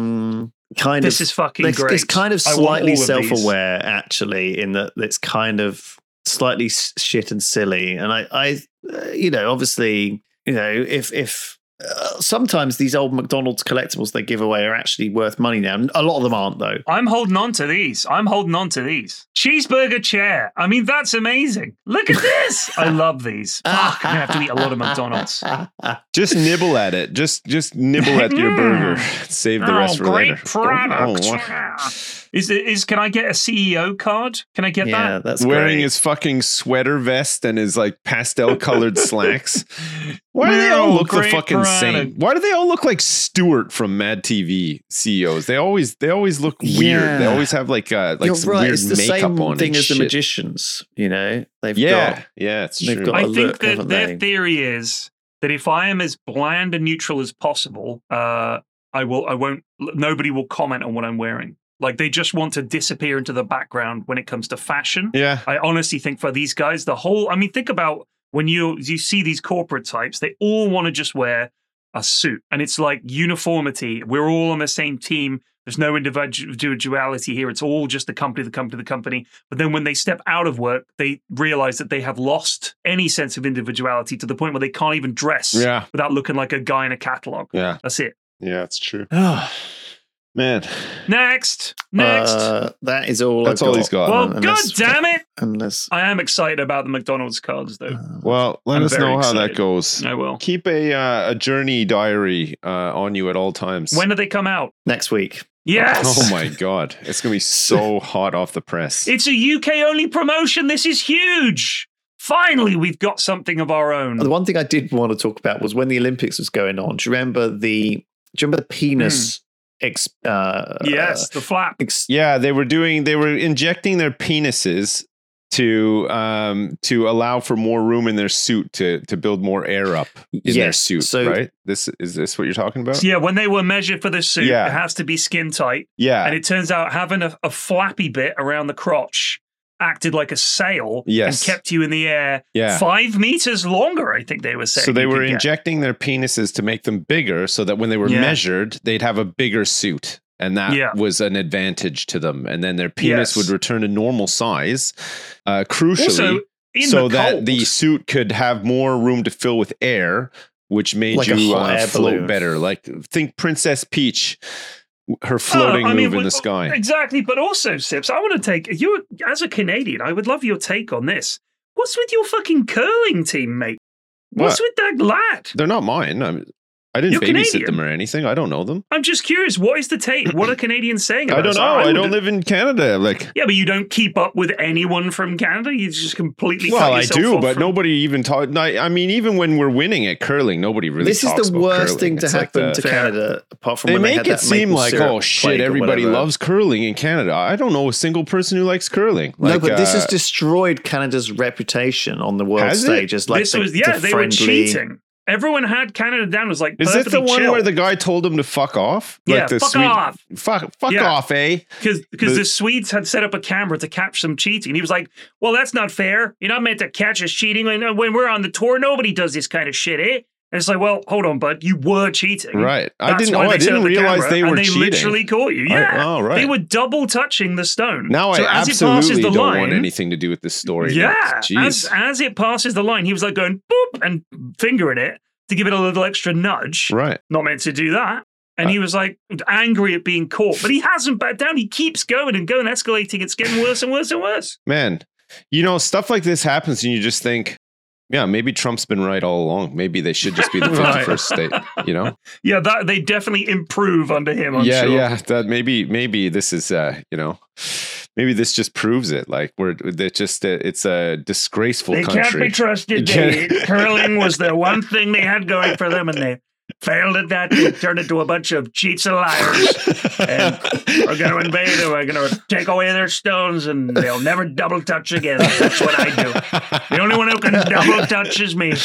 This is fucking great. It's kind of slightly self-aware, actually, in that it's kind of slightly shit and silly. And I obviously, if sometimes these old McDonald's collectibles they give away are actually worth money now. A lot of them aren't, though. I'm holding on to these. Cheeseburger chair. I mean, that's amazing. Look at this. I love these. Fuck, I'm going to have to eat a lot of McDonald's. Just nibble at it. Just nibble at your burger. Save the rest for later. Great product. Can I get a CEO card? Can I get that? Yeah, that's wearing great. his fucking sweater vest and his like pastel colored slacks. Why do they all look the fucking same? Why do they all look like Stewart from Mad TV CEOs? They always look weird. Yeah. They always have like some weird it's the makeup same on. thing as shit. the magicians. They've it's they've true. got I a think look, that haven't their they? theory is that if I am as bland and neutral as possible, nobody will comment on what I'm wearing. Like they just want to disappear into the background when it comes to fashion. Yeah. I honestly think for these guys, think about when you see these corporate types, they all want to just wear a suit. And it's like uniformity. We're all on the same team. There's no individuality here. It's all just the company. But then when they step out of work, they realize that they have lost any sense of individuality to the point where they can't even dress without looking like a guy in a catalog. Yeah. That's it. Yeah, it's true. Man. Next. That is all. That's all he's got. Well, God damn it. Unless I am excited about the McDonald's cards, though. Well, let us know how that goes. I will. Keep a journey diary on you at all times. When do they come out? next week. Yes. Oh my God. It's going to be so hot off the press. It's a UK only promotion. This is huge. Finally, we've got something of our own. The one thing I did want to talk about was when the Olympics was going on. Do you remember the penis? Yes, the flap. Yeah, they were injecting their penises to allow for more room in their suit to build more air up in their suit, right? Is this what you're talking about? Yeah, when they were measured for the suit, it has to be skin tight. Yeah. And it turns out having a flappy bit around the crotch acted like a sail and kept you in the air 5 meters longer, I think they were saying. So they were injecting their penises to make them bigger so that when they were measured, they'd have a bigger suit. And that was an advantage to them. And then their penis would return to normal size, crucially, also, so that the suit could have more room to fill with air, which made you float better. Like, think Princess Peach, her floating move in the sky. Exactly. But also, Sips, I want to take you as a Canadian. I would love your take on this. What's with your fucking curling team, mate? What's with that lad? They're not mine. I didn't babysit them or anything. I don't know them. I'm just curious. What is the take? What are Canadians saying about I don't know. I don't live in Canada. Yeah, but you don't keep up with anyone from Canada. You just completely. Well, I do, but nobody even talk. I mean, even when we're winning at curling, nobody really. This talks is the worst curling. thing to happen to Canada. Apart from they when make they it seem like, oh shit, everybody loves curling in Canada. I don't know a single person who likes curling. No, but this has destroyed Canada's reputation on the world stage as like they were cheating. Everyone had Canada down. Was like, is this the one where the guy told him to fuck off? Yeah, fuck off. Fuck off, eh? Because the Swedes had set up a camera to catch them cheating. He was like, well, that's not fair. You're not meant to catch us cheating. When we're on the tour, nobody does this kind of shit, eh? And it's like, well, hold on, bud. You were cheating. Right. I didn't realize they were cheating. And they literally caught you. Yeah. Right. They were double touching the stone. Now so I absolutely don't want anything to do with this story. Yeah. As it passes the line, he was like going, boop, and fingering it to give it a little extra nudge. Right. Not meant to do that. And he was like angry at being caught. But he hasn't backed down. He keeps going and going, escalating. It's getting worse and worse and worse. Man, stuff like this happens and you just think, yeah, maybe Trump's been right all along. Maybe they should just be the 51st state, Yeah, that they definitely improve under him, I'm sure. Yeah, that maybe this is, maybe this just proves it. Like it's a disgraceful country. They can't be trusted. Curling was the one thing they had going for them, and they failed at that. They turned into a bunch of cheats and liars. And we're going to invade them. We're going to take away their stones, and they'll never double touch again. That's what I do. The only one who can double touch is me.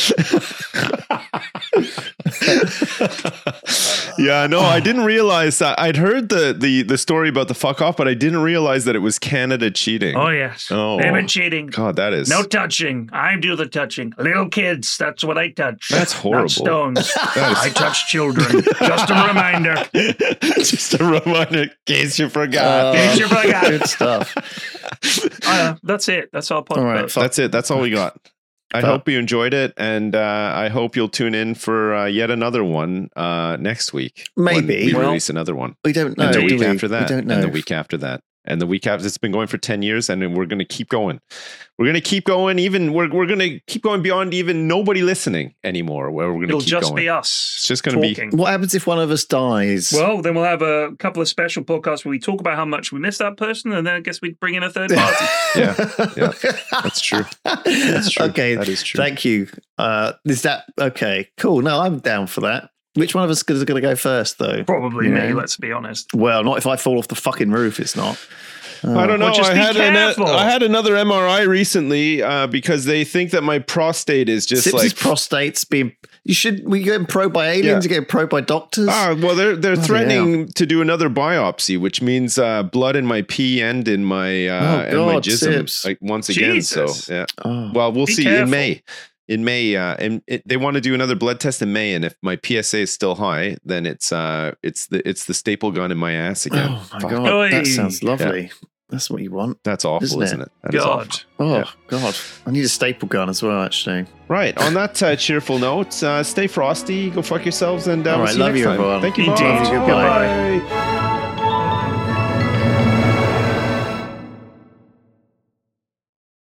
Yeah, no, I didn't realize that. I'd heard the story about the fuck off, but I didn't realize that it was Canada cheating. Oh, yes. Oh, they've been cheating. God, that is... No touching. I do the touching. Little kids, that's what I touch. That's horrible. Not stones. I touch children. Just a reminder. Just a reminder in case you forgot. Good stuff. That's it. That's all. Right, that's it. That's all we got. I hope you enjoyed it, and I hope you'll tune in for yet another one next week. Maybe we release another one. We don't know. And the week after that, we don't know. And the week after that, and the week after. It's been going for 10 years, and we're going to keep going. We're going to keep going. Even we're going to keep going beyond even nobody listening anymore. Where we're going to keep going. It'll just be us. It's just going to be. What happens if one of us dies? Well, then we'll have a couple of special podcasts where we talk about how much we miss that person, and then I guess we'd bring in a third party. Yeah, that's true. That's true. Okay, that is true. Thank you. Is that okay? Cool. No, I'm down for that. Which one of us is going to go first, though? Probably me. Let's be honest. Well, not if I fall off the fucking roof. It's not. I don't know. Well, I had another MRI recently because they think that my prostate is just Sips' prostate's been We getting probed by aliens? You getting probed by doctors? Well, they're threatening to do another biopsy, which means blood in my pee and in my and my jism, like once again. Jesus. So well, we'll see careful. in May. In May, and they want to do another blood test in May, and if my PSA is still high, then it's the staple gun in my ass again. Oh my God, that sounds lovely. Yeah. That's what you want. That's awful, isn't it? That God. is awful. Oh God, I need a staple gun as well. Actually, right. On that cheerful note, stay frosty, go fuck yourselves, and all we'll right, see you love next you, time. everyone. Thank you, Indeed. Mark. Goodbye. Goodbye.